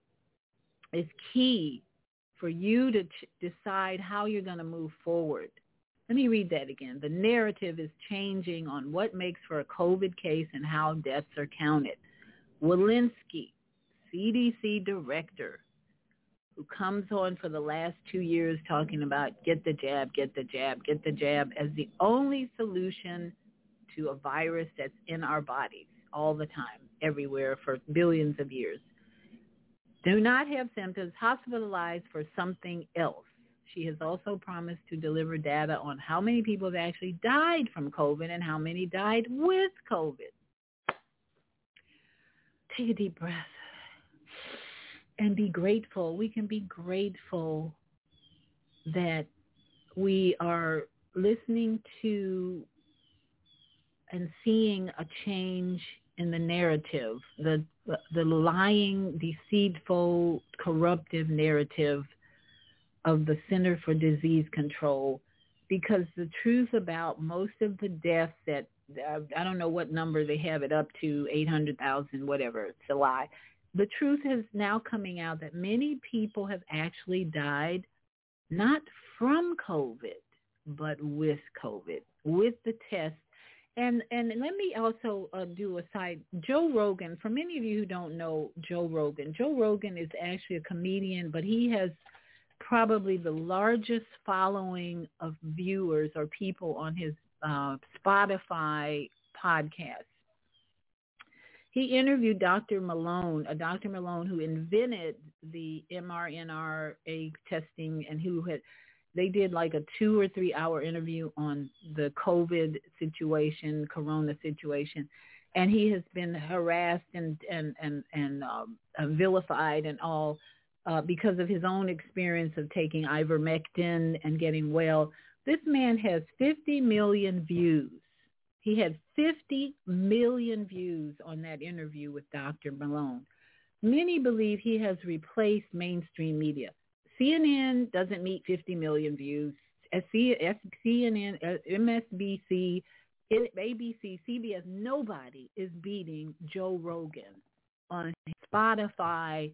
is key for you to decide how you're going to move forward. Let me read that again. The narrative is changing on what makes for a COVID case and how deaths are counted. Walensky, CDC director, who comes on for the last 2 years talking about get the jab as the only solution to a virus that's in our bodies all the time, everywhere for billions of years. Do not have symptoms, hospitalized for something else. She has also promised to deliver data on how many people have actually died from COVID and how many died with COVID. Take a deep breath and be grateful. We can be grateful that we are listening to and seeing a change in the narrative, the lying, deceitful, corruptive narrative of the Center for Disease Control, because the truth about most of the deaths that, I don't know what number they have it up to, 800,000, whatever, it's a lie. The truth is now coming out that many people have actually died not from COVID, but with COVID, with the test. And let me also do a side. Joe Rogan, for many of you who don't know Joe Rogan is actually a comedian, but he has probably the largest following of viewers or people on his Spotify podcast. He interviewed Dr. Malone who invented the mRNA testing and they did like a 2 or 3 hour interview on the COVID situation, corona situation. And he has been harassed and vilified and all because of his own experience of taking ivermectin and getting well. This man has 50 million views. He had 50 million views on that interview with Dr. Malone. Many believe he has replaced mainstream media. CNN doesn't meet 50 million views. CNN, MSNBC, ABC, CBS, nobody is beating Joe Rogan on his Spotify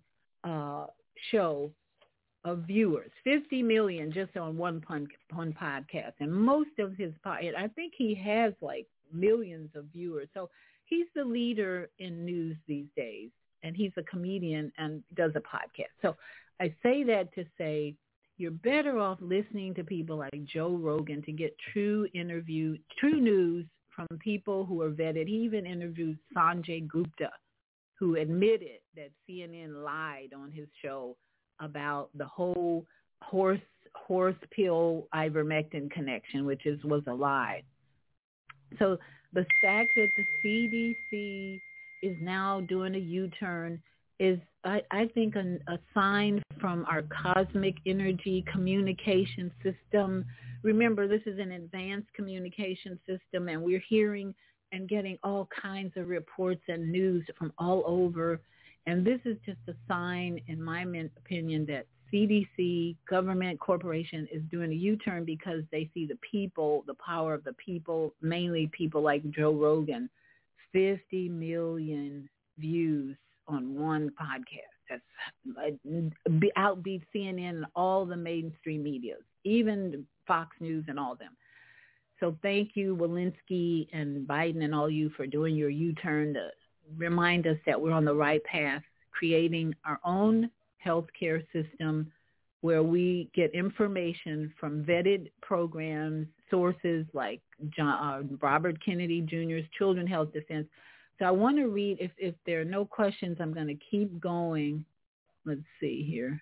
show of viewers. 50 million just on one podcast. And most of his, I think he has like millions of viewers. So he's the leader in news these days. And he's a comedian and does a podcast. So I say that to say you're better off listening to people like Joe Rogan to get true news from people who are vetted. He even interviewed Sanjay Gupta, who admitted that CNN lied on his show about the whole horse pill ivermectin connection, which was a lie. So the fact that the CDC is now doing a U-turn is, I think, a sign from our cosmic energy communication system. Remember, this is an advanced communication system, and we're hearing and getting all kinds of reports and news from all over. And this is just a sign, in my opinion, that CDC, government, corporation is doing a U-turn because they see the people, the power of the people, mainly people like Joe Rogan, 50 million views on one podcast. That's outbeat CNN and all the mainstream media, even Fox News and all them. So thank you, Walensky and Biden and all you for doing your U-turn to remind us that we're on the right path, creating our own healthcare system where we get information from vetted programs, sources like Robert Kennedy Jr.'s Children's Health Defense. So I want to read, if there are no questions, I'm going to keep going. Let's see here.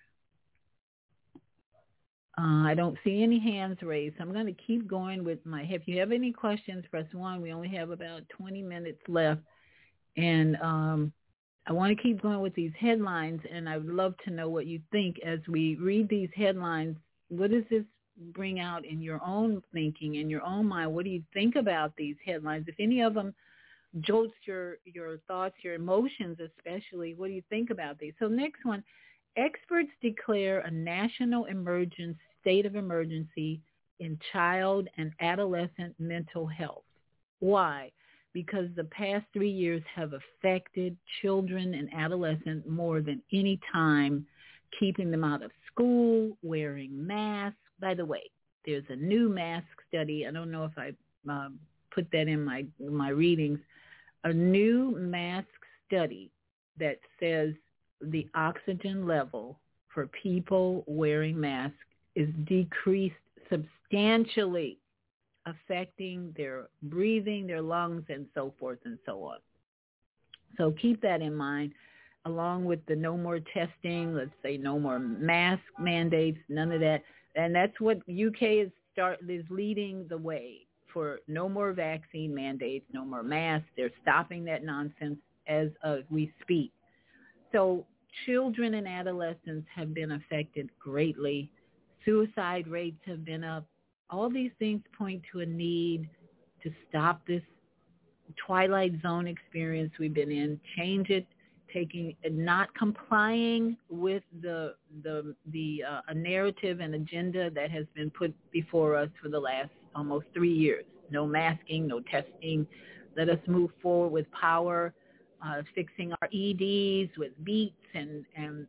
I don't see any hands raised. So I'm going to keep going with if you have any questions, press 1. We only have about 20 minutes left. And I want to keep going with these headlines, and I would love to know what you think as we read these headlines. What does this bring out in your own thinking, in your own mind? What do you think about these headlines? If any of them jolts your thoughts, your emotions especially, what do you think about these? So next one, experts declare a national state of emergency in child and adolescent mental health. Why? Because the past 3 years have affected children and adolescents more than any time, keeping them out of school, wearing masks. By the way, there's a new mask study. I don't know if I put that in my readings. A new mask study that says the oxygen level for people wearing masks is decreased substantially, affecting their breathing, their lungs, and so forth and so on. So keep that in mind, along with the no more testing, let's say no more mask mandates, none of that. And that's what UK is leading the way for no more vaccine mandates, no more masks. They're stopping that nonsense as we speak. So children and adolescents have been affected greatly. Suicide rates have been up. All these things point to a need to stop this twilight zone experience we've been in, change it, not complying with the narrative and agenda that has been put before us for the last almost 3 years. No masking, no testing. Let us move forward with power, fixing our EDs with beets and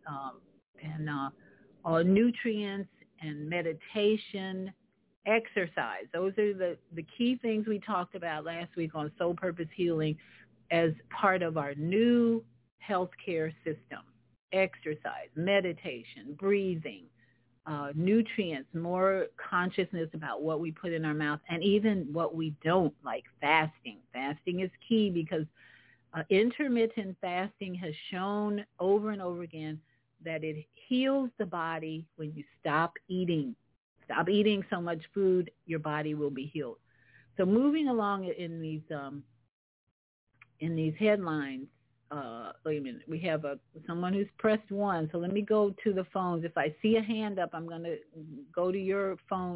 nutrients and meditation. Exercise. Those are the key things we talked about last week on Soul Purpose Healing as part of our new healthcare system. Exercise, meditation, breathing, nutrients, more consciousness about what we put in our mouth, and even what we don't, like fasting. Fasting is key because intermittent fasting has shown over and over again that it heals the body when you stop eating. Stop eating so much food, your body will be healed. So moving along in these headlines, wait a minute, we have someone who's pressed 1. So let me go to the phones. If I see a hand up, I'm going to go to your phone,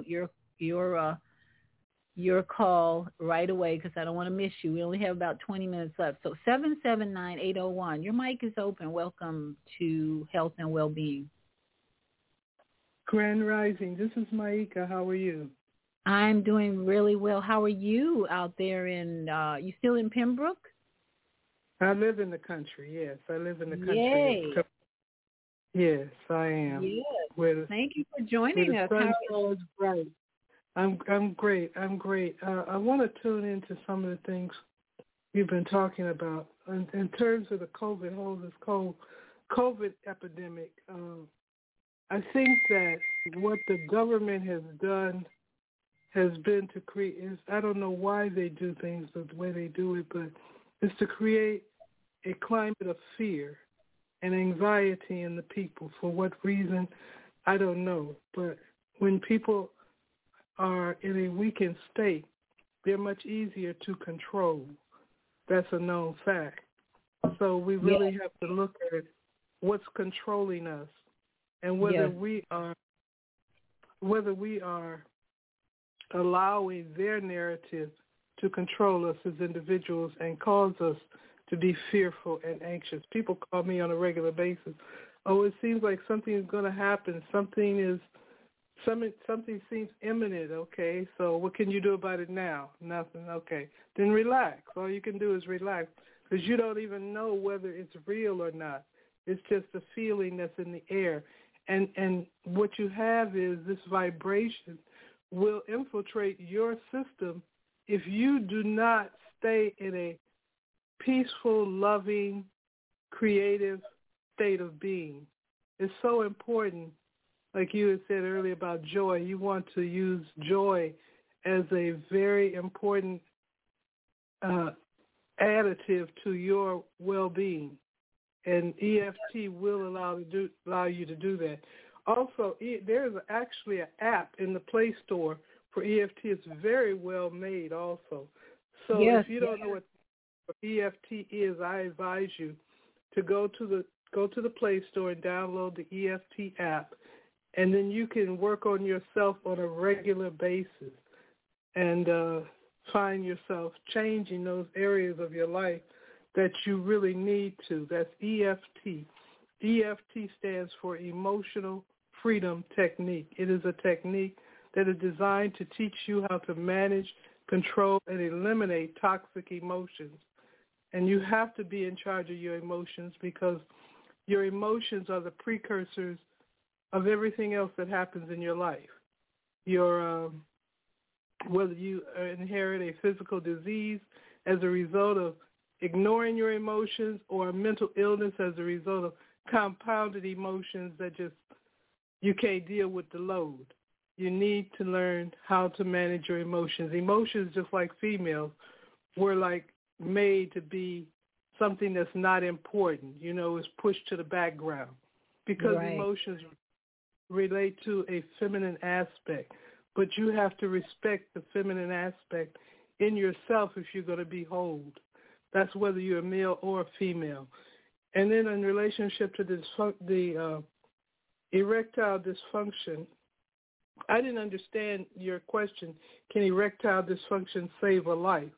your call right away because I don't want to miss you. We only have about 20 minutes left. So 779-801, your mic is open. Welcome to Health and Wellbeing. Grand Rising. This is Maika. How are you? I'm doing really well. How are you out there you still in Pembroke? I live in the country, yes. I live in the country. Yay. Yes, I am. Yes. Thank you for joining us. The sun is bright. I'm great. I want to tune into some of the things you've been talking about. In terms of the COVID epidemic, I think that what the government has done has been to create, I don't know why they do things the way they do it, but it's to create a climate of fear and anxiety in the people. For what reason, I don't know. But when people are in a weakened state, they're much easier to control. That's a known fact. So we really have to look at what's controlling us. And whether we are allowing their narrative to control us as individuals and cause us to be fearful and anxious. People call me on a regular basis. Oh, it seems like something is going to happen. Something seems imminent. Okay, so what can you do about it now? Nothing. Okay, then relax. All you can do is relax, because you don't even know whether it's real or not. It's just a feeling that's in the air. And what you have is this vibration will infiltrate your system if you do not stay in a peaceful, loving, creative state of being. It's so important, like you had said earlier about joy. You want to use joy as a very important additive to your well-being. And EFT will allow you to do that. Also, there is actually an app in the Play Store for EFT. It's very well made also. So if you don't know what EFT is, I advise you to go to the Play Store and download the EFT app, and then you can work on yourself on a regular basis and find yourself changing those areas of your life that you really need to. That's EFT. EFT stands for Emotional Freedom Technique. It is a technique that is designed to teach you how to manage, control, and eliminate toxic emotions. And you have to be in charge of your emotions, because your emotions are the precursors of everything else that happens in your life. Whether you inherit a physical disease as a result of ignoring your emotions, or a mental illness as a result of compounded emotions that just you can't deal with the load. You need to learn how to manage your emotions. Emotions, just like females, were like made to be something that's not important, is pushed to the background, because emotions relate to a feminine aspect. But you have to respect the feminine aspect in yourself if you're going to be whole. That's whether you're a male or a female. And then in relationship to the erectile dysfunction, I didn't understand your question. Can erectile dysfunction save a life?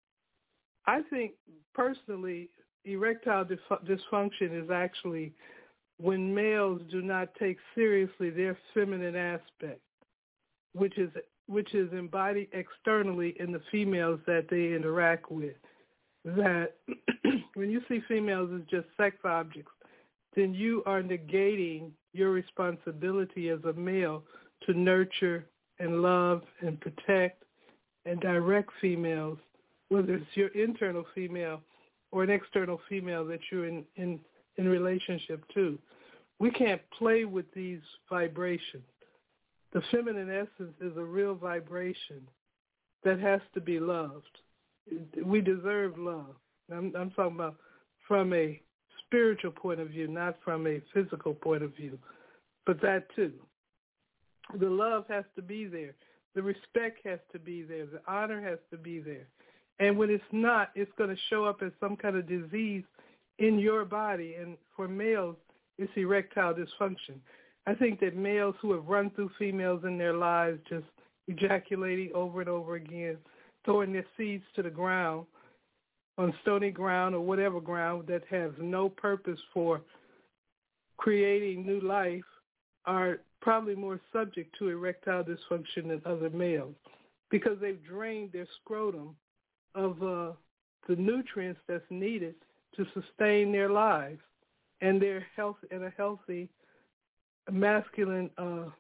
I think personally, erectile dysfunction is actually when males do not take seriously their feminine aspect, which is embodied externally in the females that they interact with. That when you see females as just sex objects, then you are negating your responsibility as a male to nurture and love and protect and direct females, whether it's your internal female or an external female that you're in relationship to. We can't play with these vibrations. The feminine essence is a real vibration that has to be loved. We deserve love. I'm talking about from a spiritual point of view, not from a physical point of view, but that too. The love has to be there. The respect has to be there. The honor has to be there. And when it's not, it's going to show up as some kind of disease in your body. And for males, it's erectile dysfunction. I think that males who have run through females in their lives, just ejaculating over and over again, throwing their seeds to the ground, on stony ground or whatever ground that has no purpose for creating new life, are probably more subject to erectile dysfunction than other males, because they've drained their scrotum of the nutrients that's needed to sustain their lives and their health and a healthy masculine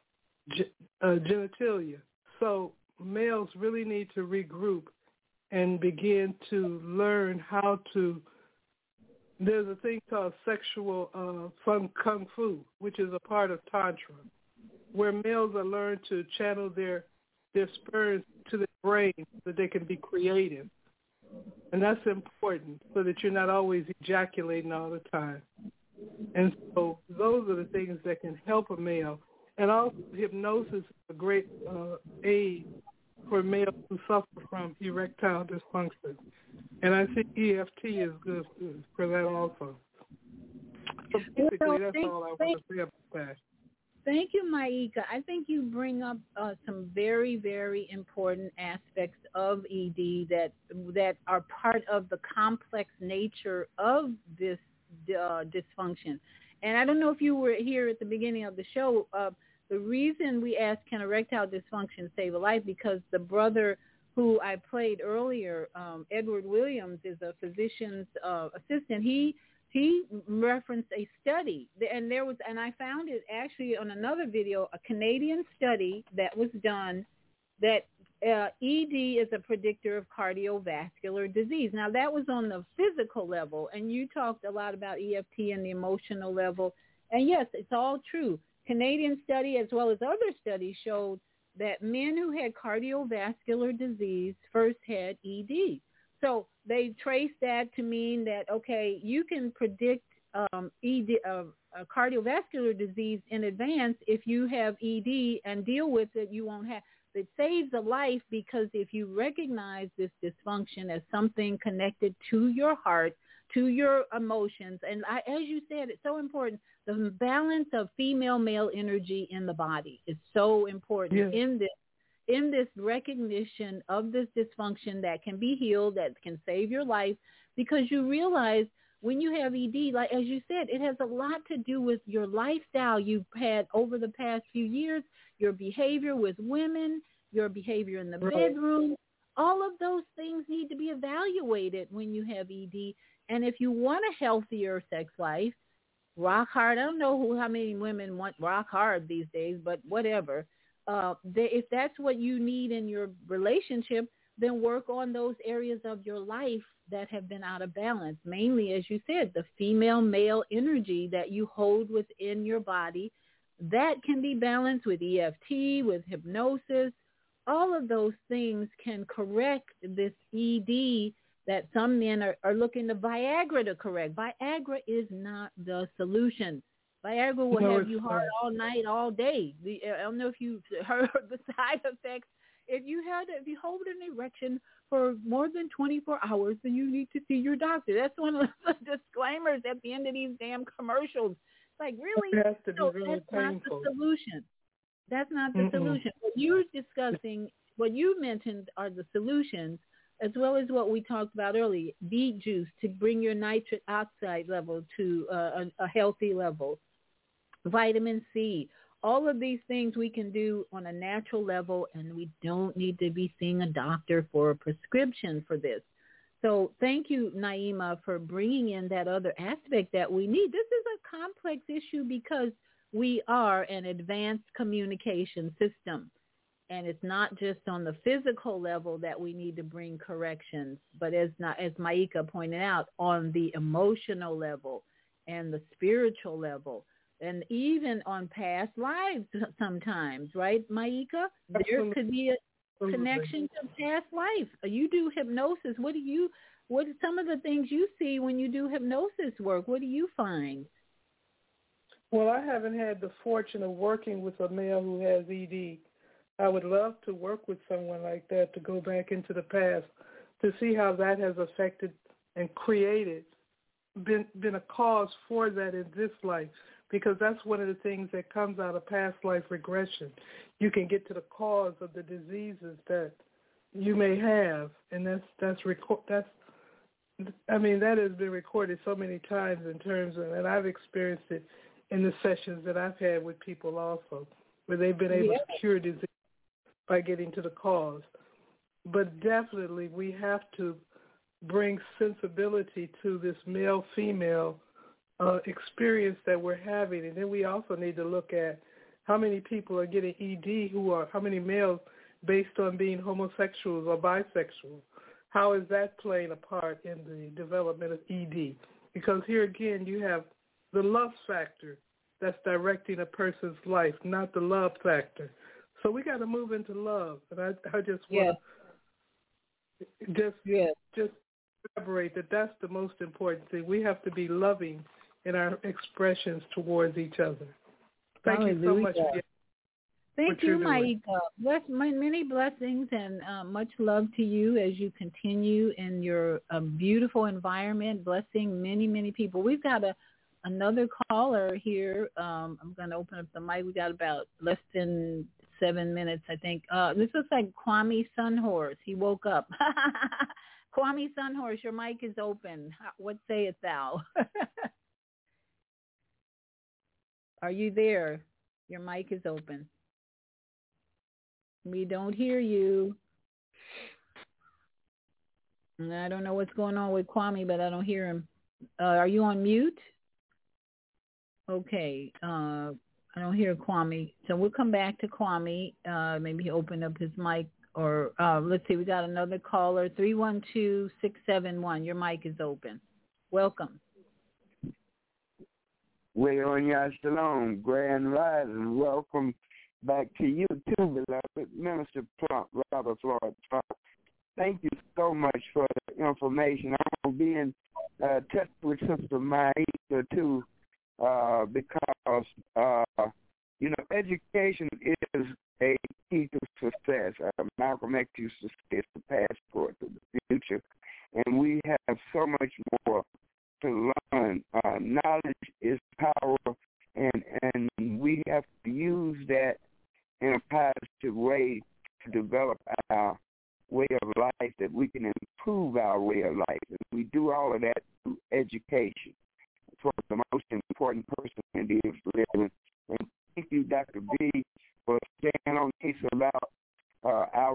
genitalia. So males really need to regroup and begin to learn how to. There's a thing called sexual kung fu, which is a part of Tantra, where males are learned to channel their sperms to their brain so that they can be creative. And that's important so that you're not always ejaculating all the time. And so those are the things that can help a male. And also hypnosis is a great aid for males who suffer from erectile dysfunction. And I think EFT is good for that also. So basically, that's all I want to say about that. thank you, Maika. I think you bring up some very, very important aspects of ED that are part of the complex nature of this dysfunction. And I don't know if you were here at the beginning of the show. The reason we asked, can erectile dysfunction save a life? Because the brother who I played earlier, Edward Williams, is a physician's assistant. He referenced a study, and I found it actually on another video, a Canadian study that was done that ED is a predictor of cardiovascular disease. Now, that was on the physical level, and you talked a lot about EFT and the emotional level. And yes, it's all true. Canadian study as well as other studies showed that men who had cardiovascular disease first had ED. So they traced that to mean that, okay, you can predict ED, cardiovascular disease in advance. If you have ED and deal with it, you won't have. It saves a life because if you recognize this dysfunction as something connected to your heart, to your emotions, and as you said, it's so important, the balance of female-male energy in the body is so important in this recognition of this dysfunction that can be healed, that can save your life, because you realize when you have ED, like as you said, it has a lot to do with your lifestyle you've had over the past few years, your behavior with women, your behavior in the bedroom. All of those things need to be evaluated when you have ED. And if you want a healthier sex life, rock hard. I don't know how many women want rock hard these days, but whatever. If that's what you need in your relationship, then work on those areas of your life that have been out of balance. Mainly, as you said, the female-male energy that you hold within your body, that can be balanced with EFT, with hypnosis. All of those things can correct this ED that some men are looking to Viagra to correct. Viagra is not the solution. Viagra will have you hard all night, all day. I don't know if you've heard the side effects. If you hold an erection for more than 24 hours, then you need to see your doctor. That's one of the disclaimers at the end of these damn commercials. Like, really? It has to be really that's painful. not the solution. That's not the solution. What you're discussing, what you mentioned are the solutions, as well as what we talked about earlier, beet juice to bring your nitric oxide level to a healthy level, vitamin C. All of these things we can do on a natural level, and we don't need to be seeing a doctor for a prescription for this. So thank you, Naima, for bringing in that other aspect that we need. This is a complex issue because we are an advanced communication system. And it's not just on the physical level that we need to bring corrections, but as Maika pointed out, on the emotional level and the spiritual level, and even on past lives sometimes, right, Maika? There could be a connection to past life. You do hypnosis. What are some of the things you see when you do hypnosis work? What do you find? Well, I haven't had the fortune of working with a male who has ED. I would love to work with someone like that, to go back into the past, to see how that has affected and created, been a cause for that in this life, because that's one of the things that comes out of past life regression. You can get to the cause of the diseases that you may have, and that has been recorded so many times in terms of, and I've experienced it in the sessions that I've had with people also, where they've been able to cure disease by getting to the cause. But definitely we have to bring sensibility to this male-female experience that we're having. And then we also need to look at how many people are getting ED how many males based on being homosexuals or bisexual. How is that playing a part in the development of ED? Because here again, you have the love factor that's directing a person's life, not the love factor. So we got to move into love, and I just want to just elaborate that that's the most important thing. We have to be loving in our expressions towards each other. Thank you so much. Thank you, Maika. Many blessings and much love to you as you continue in your beautiful environment, blessing many, many people. We've got another caller here. I'm going to open up the mic. We got about less than 7 minutes, I think. This looks like Kwame Sunhorse. He woke up. Kwame Sunhorse, your mic is open. What sayest thou? Are you there? Your mic is open. We don't hear you. I don't know what's going on with Kwame, but I don't hear him. Are you on mute? Okay. I don't hear Kwame. So we'll come back to Kwame. Maybe he opened up his mic. Or let's see, we got another caller, 312-671. Your mic is open. Welcome. Well, Shalom, Grand Rising. Welcome back to you too, beloved Minister Plump, Robert Floyd Plump. Thank you so much for the information. I'm going to be in touch with Sister Maika too, because, education is a key to success. Malcolm X used to say it's the passport to the future, and we have so much more to learn. Knowledge is power, and we have to use that in a positive way to develop our way of life, that we can improve our way of life. And we do all of that through education. It's one of the most important personalities living. And thank you, Dr. B, for staying on case about our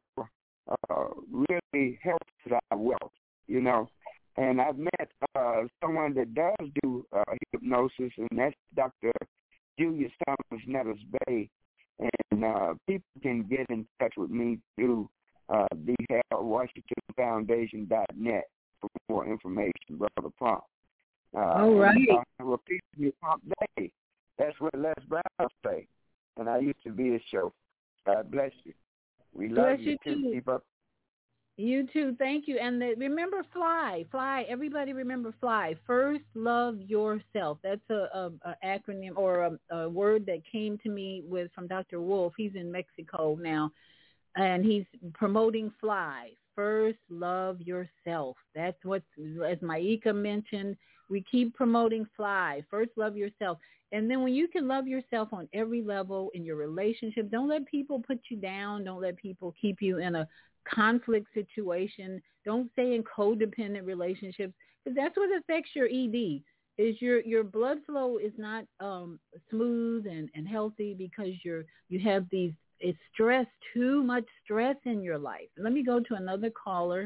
really helps our wealth, And I've met someone that does do hypnosis, and that's Dr. Julius Thomas Nettles Bay. And people can get in touch with me through the WashingtonFoundation.net for more information, Brother Plump. All right. Repeat me, Plump Day. That's what Les Brown say. And I used to be a show. God bless you. We love you too. Keep up. You too. Thank you. And remember FLY. FLY. Everybody remember FLY. First, love yourself. That's a acronym or a word that came to me from Dr. Wolf. He's in Mexico now, and he's promoting FLY. First, love yourself. That's what, as Maika mentioned, we keep promoting FLY. First, love yourself. And then when you can love yourself on every level in your relationship, don't let people put you down. Don't let people keep you in a conflict situation. Don't stay in codependent relationships, because that's what affects your ED. Is your blood flow is not smooth and healthy because you have it's stress, too much stress in your life. Let me go to another caller.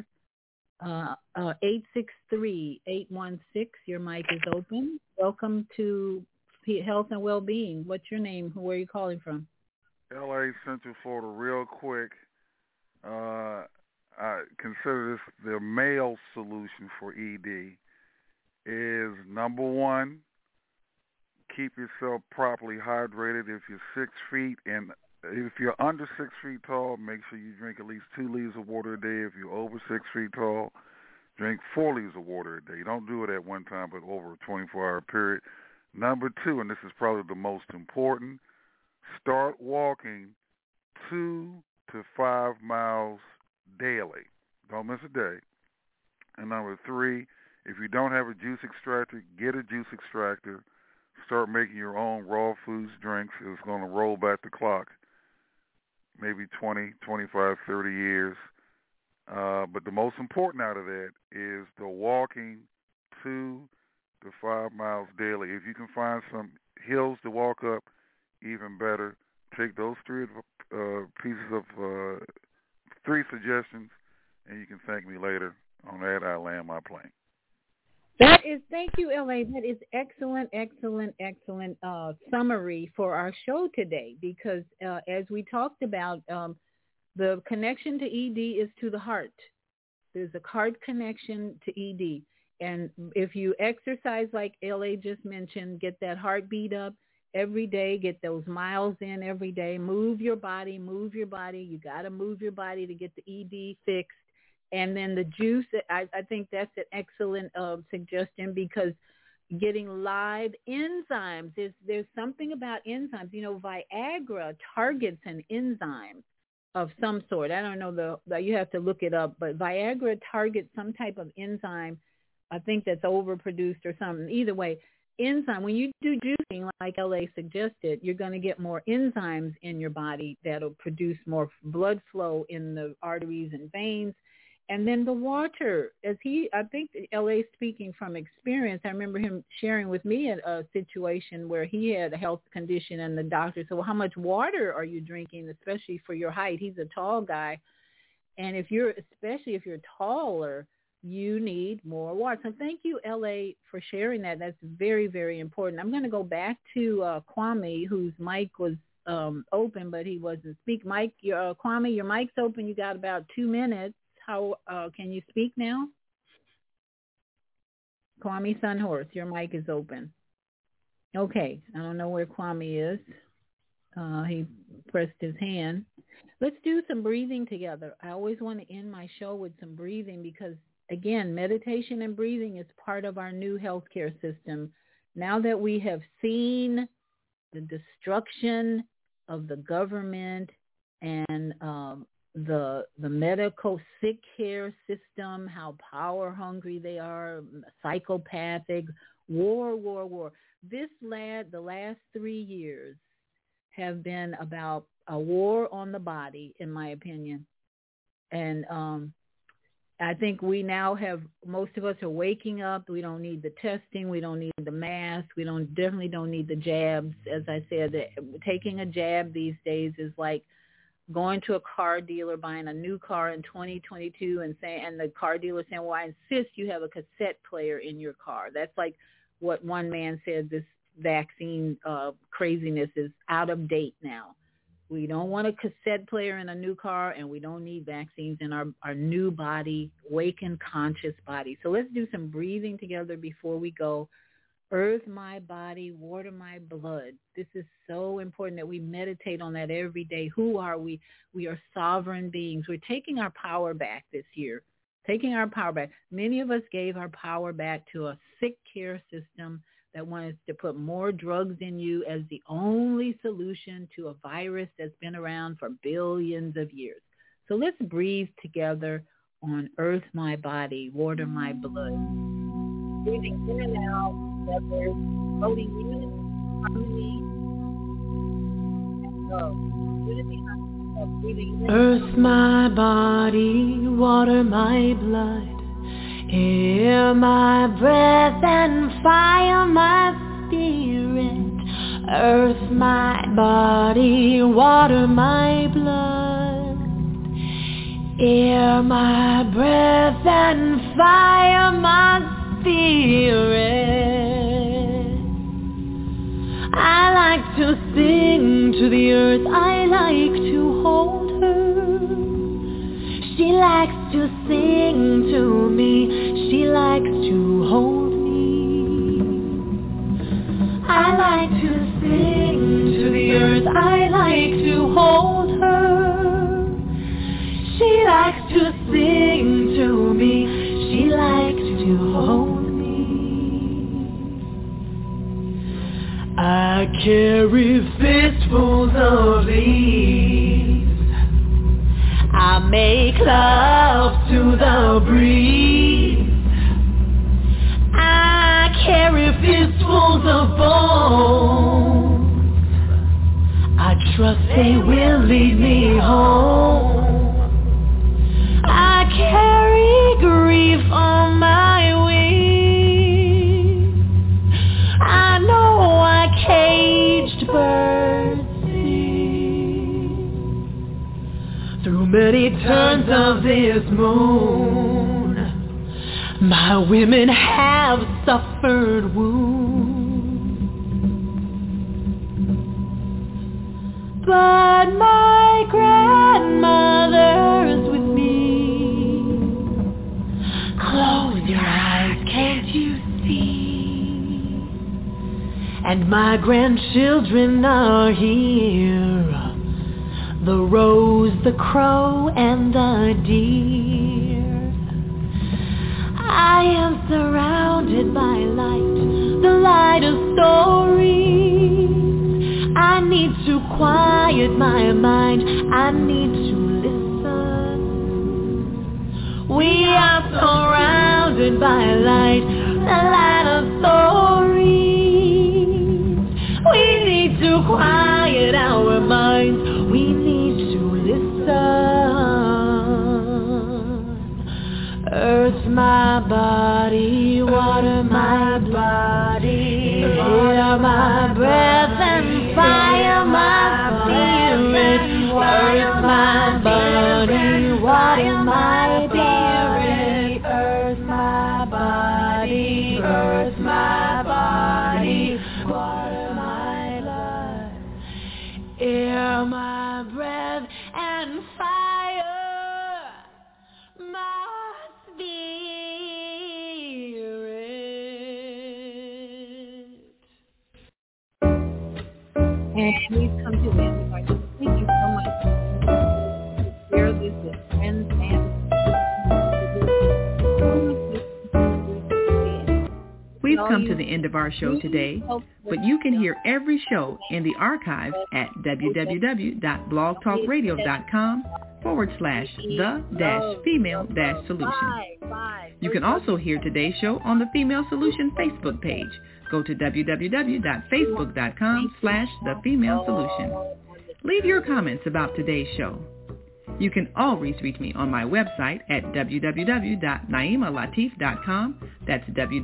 863-816. Your mic is open. Welcome to Health and Wellbeing. What's your name? Where are you calling from? LA, Central Florida. Real quick. I consider this the male solution for ED is, number one, keep yourself properly hydrated. If you're 6 feet and if you're under 6 feet tall, make sure you drink at least 2 liters of water a day. If you're over 6 feet tall, drink 4 liters of water a day. Don't do it at one time, but over a 24-hour period. Number two, and this is probably the most important, start walking 2 to 5 miles daily. Don't miss a day. And number three, if you don't have a juice extractor, get a juice extractor. Start making your own raw foods drinks. It's going to roll back the clock, maybe 20, 25, 30 years. But the most important out of that is the walking 2 to 5 miles daily. If you can find some hills to walk up, even better. Take those three suggestions, and you can thank me later. On that, I land my plane. Thank you, L.A. That is excellent summary for our show today, because as we talked about, the connection to ED is to the heart. There's a heart connection to ED. And if you exercise like L.A. just mentioned, get that heartbeat up every day, get those miles in every day, move your body. You got to move your body to get the ED fixed. And then the juice, I think that's an excellent suggestion, because getting live enzymes, there's something about enzymes. You know, Viagra targets an enzyme of some sort. I don't know, you have to look it up, but Viagra targets some type of enzyme, I think that's overproduced or something. Either way, enzyme. When you do juicing, like LA suggested, you're going to get more enzymes in your body that'll produce more blood flow in the arteries and veins. And then the water, I think LA speaking from experience, I remember him sharing with me a situation where he had a health condition and the doctor said, well, how much water are you drinking, especially for your height? He's a tall guy. And especially if you're taller, you need more water. So thank you, LA, for sharing that. That's very, very important. I'm going to go back to Kwame, whose mic was open, but he wasn't speaking. Mike, Kwame, your mic's open. You got about 2 minutes. How can you speak now? Kwame Sunhorse, your mic is open. Okay, I don't know where Kwame is. He pressed his hand. Let's do some breathing together. I always want to end my show with some breathing because, again, meditation and breathing is part of our new healthcare system. Now that we have seen the destruction of the government and the medical sick care system, how power hungry they are, psychopathic, war. The last 3 years have been about a war on the body, in my opinion. And I think we now most of us are waking up. We don't need the testing. We don't need the mask. We definitely don't need the jabs. As I said, taking a jab these days is like going to a car dealer, buying a new car in 2022 and the car dealer saying, well, I insist you have a cassette player in your car. That's like what one man said, this vaccine craziness is out of date now. We don't want a cassette player in a new car, and we don't need vaccines in our new body, awakened, conscious body. So let's do some breathing together before we go. Earth my body, water my blood. This is so important that we meditate on that every day. Who are we? We are sovereign beings. We're taking our power back this year, taking our power back. Many of us gave our power back to a sick care system that wanted to put more drugs in you as the only solution to a virus that's been around for billions of years. So let's breathe together on Earth my body, water my blood. Breathing in and out, together, floating in, harmony, and go. Breathing in. Earth my body, water my blood. Air my breath and fire my spirit. Earth my body, water my blood. Air my breath and fire my spirit. I like to sing to the earth, I like to hold her. She likes to sing to me, she likes to hold me. I like to sing to the earth, I like to hold her. She likes to sing to me, she likes to hold me. I carry fistfuls of leaves. I make love to the breeze. I carry fistfuls of bones. I trust they will lead me home. I carry grief on my wings. I know I caged birds. Through many turns of this moon, my women have suffered wounds. But my grandmother's with me. Close your eyes, can't you see? And my grandchildren are here. The rose, the crow, and the deer. I am surrounded by light, the light of stories. I need to quiet my mind, I need to listen. We are surrounded by light, the light of stories. part of my life. Air, my breath, and fire, my spirit. And we've come to the end of our show. Thank you so much for share this with friends and We've come to the end of our show today, but you can hear every show in the archives at www.blogtalkradio.com/the-female-solution. You can also hear today's show on the Female Solution Facebook page. Go to www.facebook.com/the-female-solution. Leave your comments about today's show. You can always reach me on my website at www.naimalatif.com. That's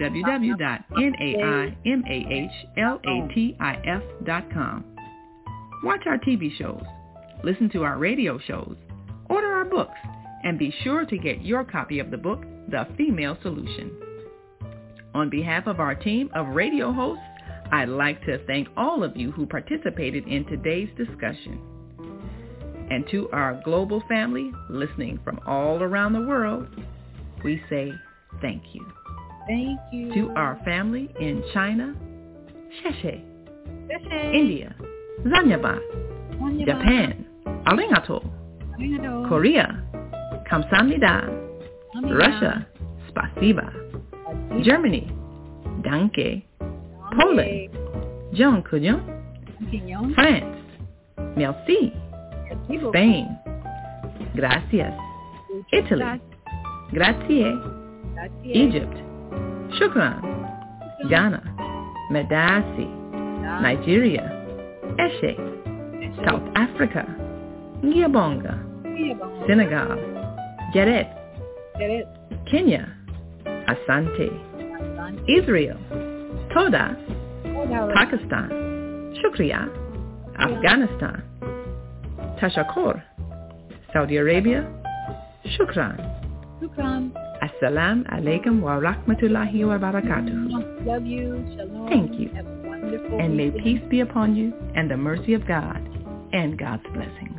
www.naimalatif.com. Watch our TV shows, listen to our radio shows, order our books, and be sure to get your copy of the book, The Female Solution. On behalf of our team of radio hosts, I'd like to thank all of you who participated in today's discussion. And to our global family listening from all around the world, we say thank you. Thank you. To our family in China, Sheshe. India, Zanyaba. Japan, Arigato. Korea, Kamsahamnida. Russia, Spasiba. Germany, Danke. Poland, Dziękuję. France, Merci. Spain, gracias. Italy, grazie. Egypt, shukran. Ghana, medasi. Nigeria, eshe. South Africa, ngiyabonga. Senegal, geret. Kenya, asante. Israel, toda. Pakistan, shukriya. Afghanistan, Tashakkur. Saudi Arabia, shukran. Assalamu alaikum wa rahmatullahi wa barakatuh. Love you. Shalom. Thank you. Have a wonderful And may weekend. peace be upon you and the mercy of God and God's blessing.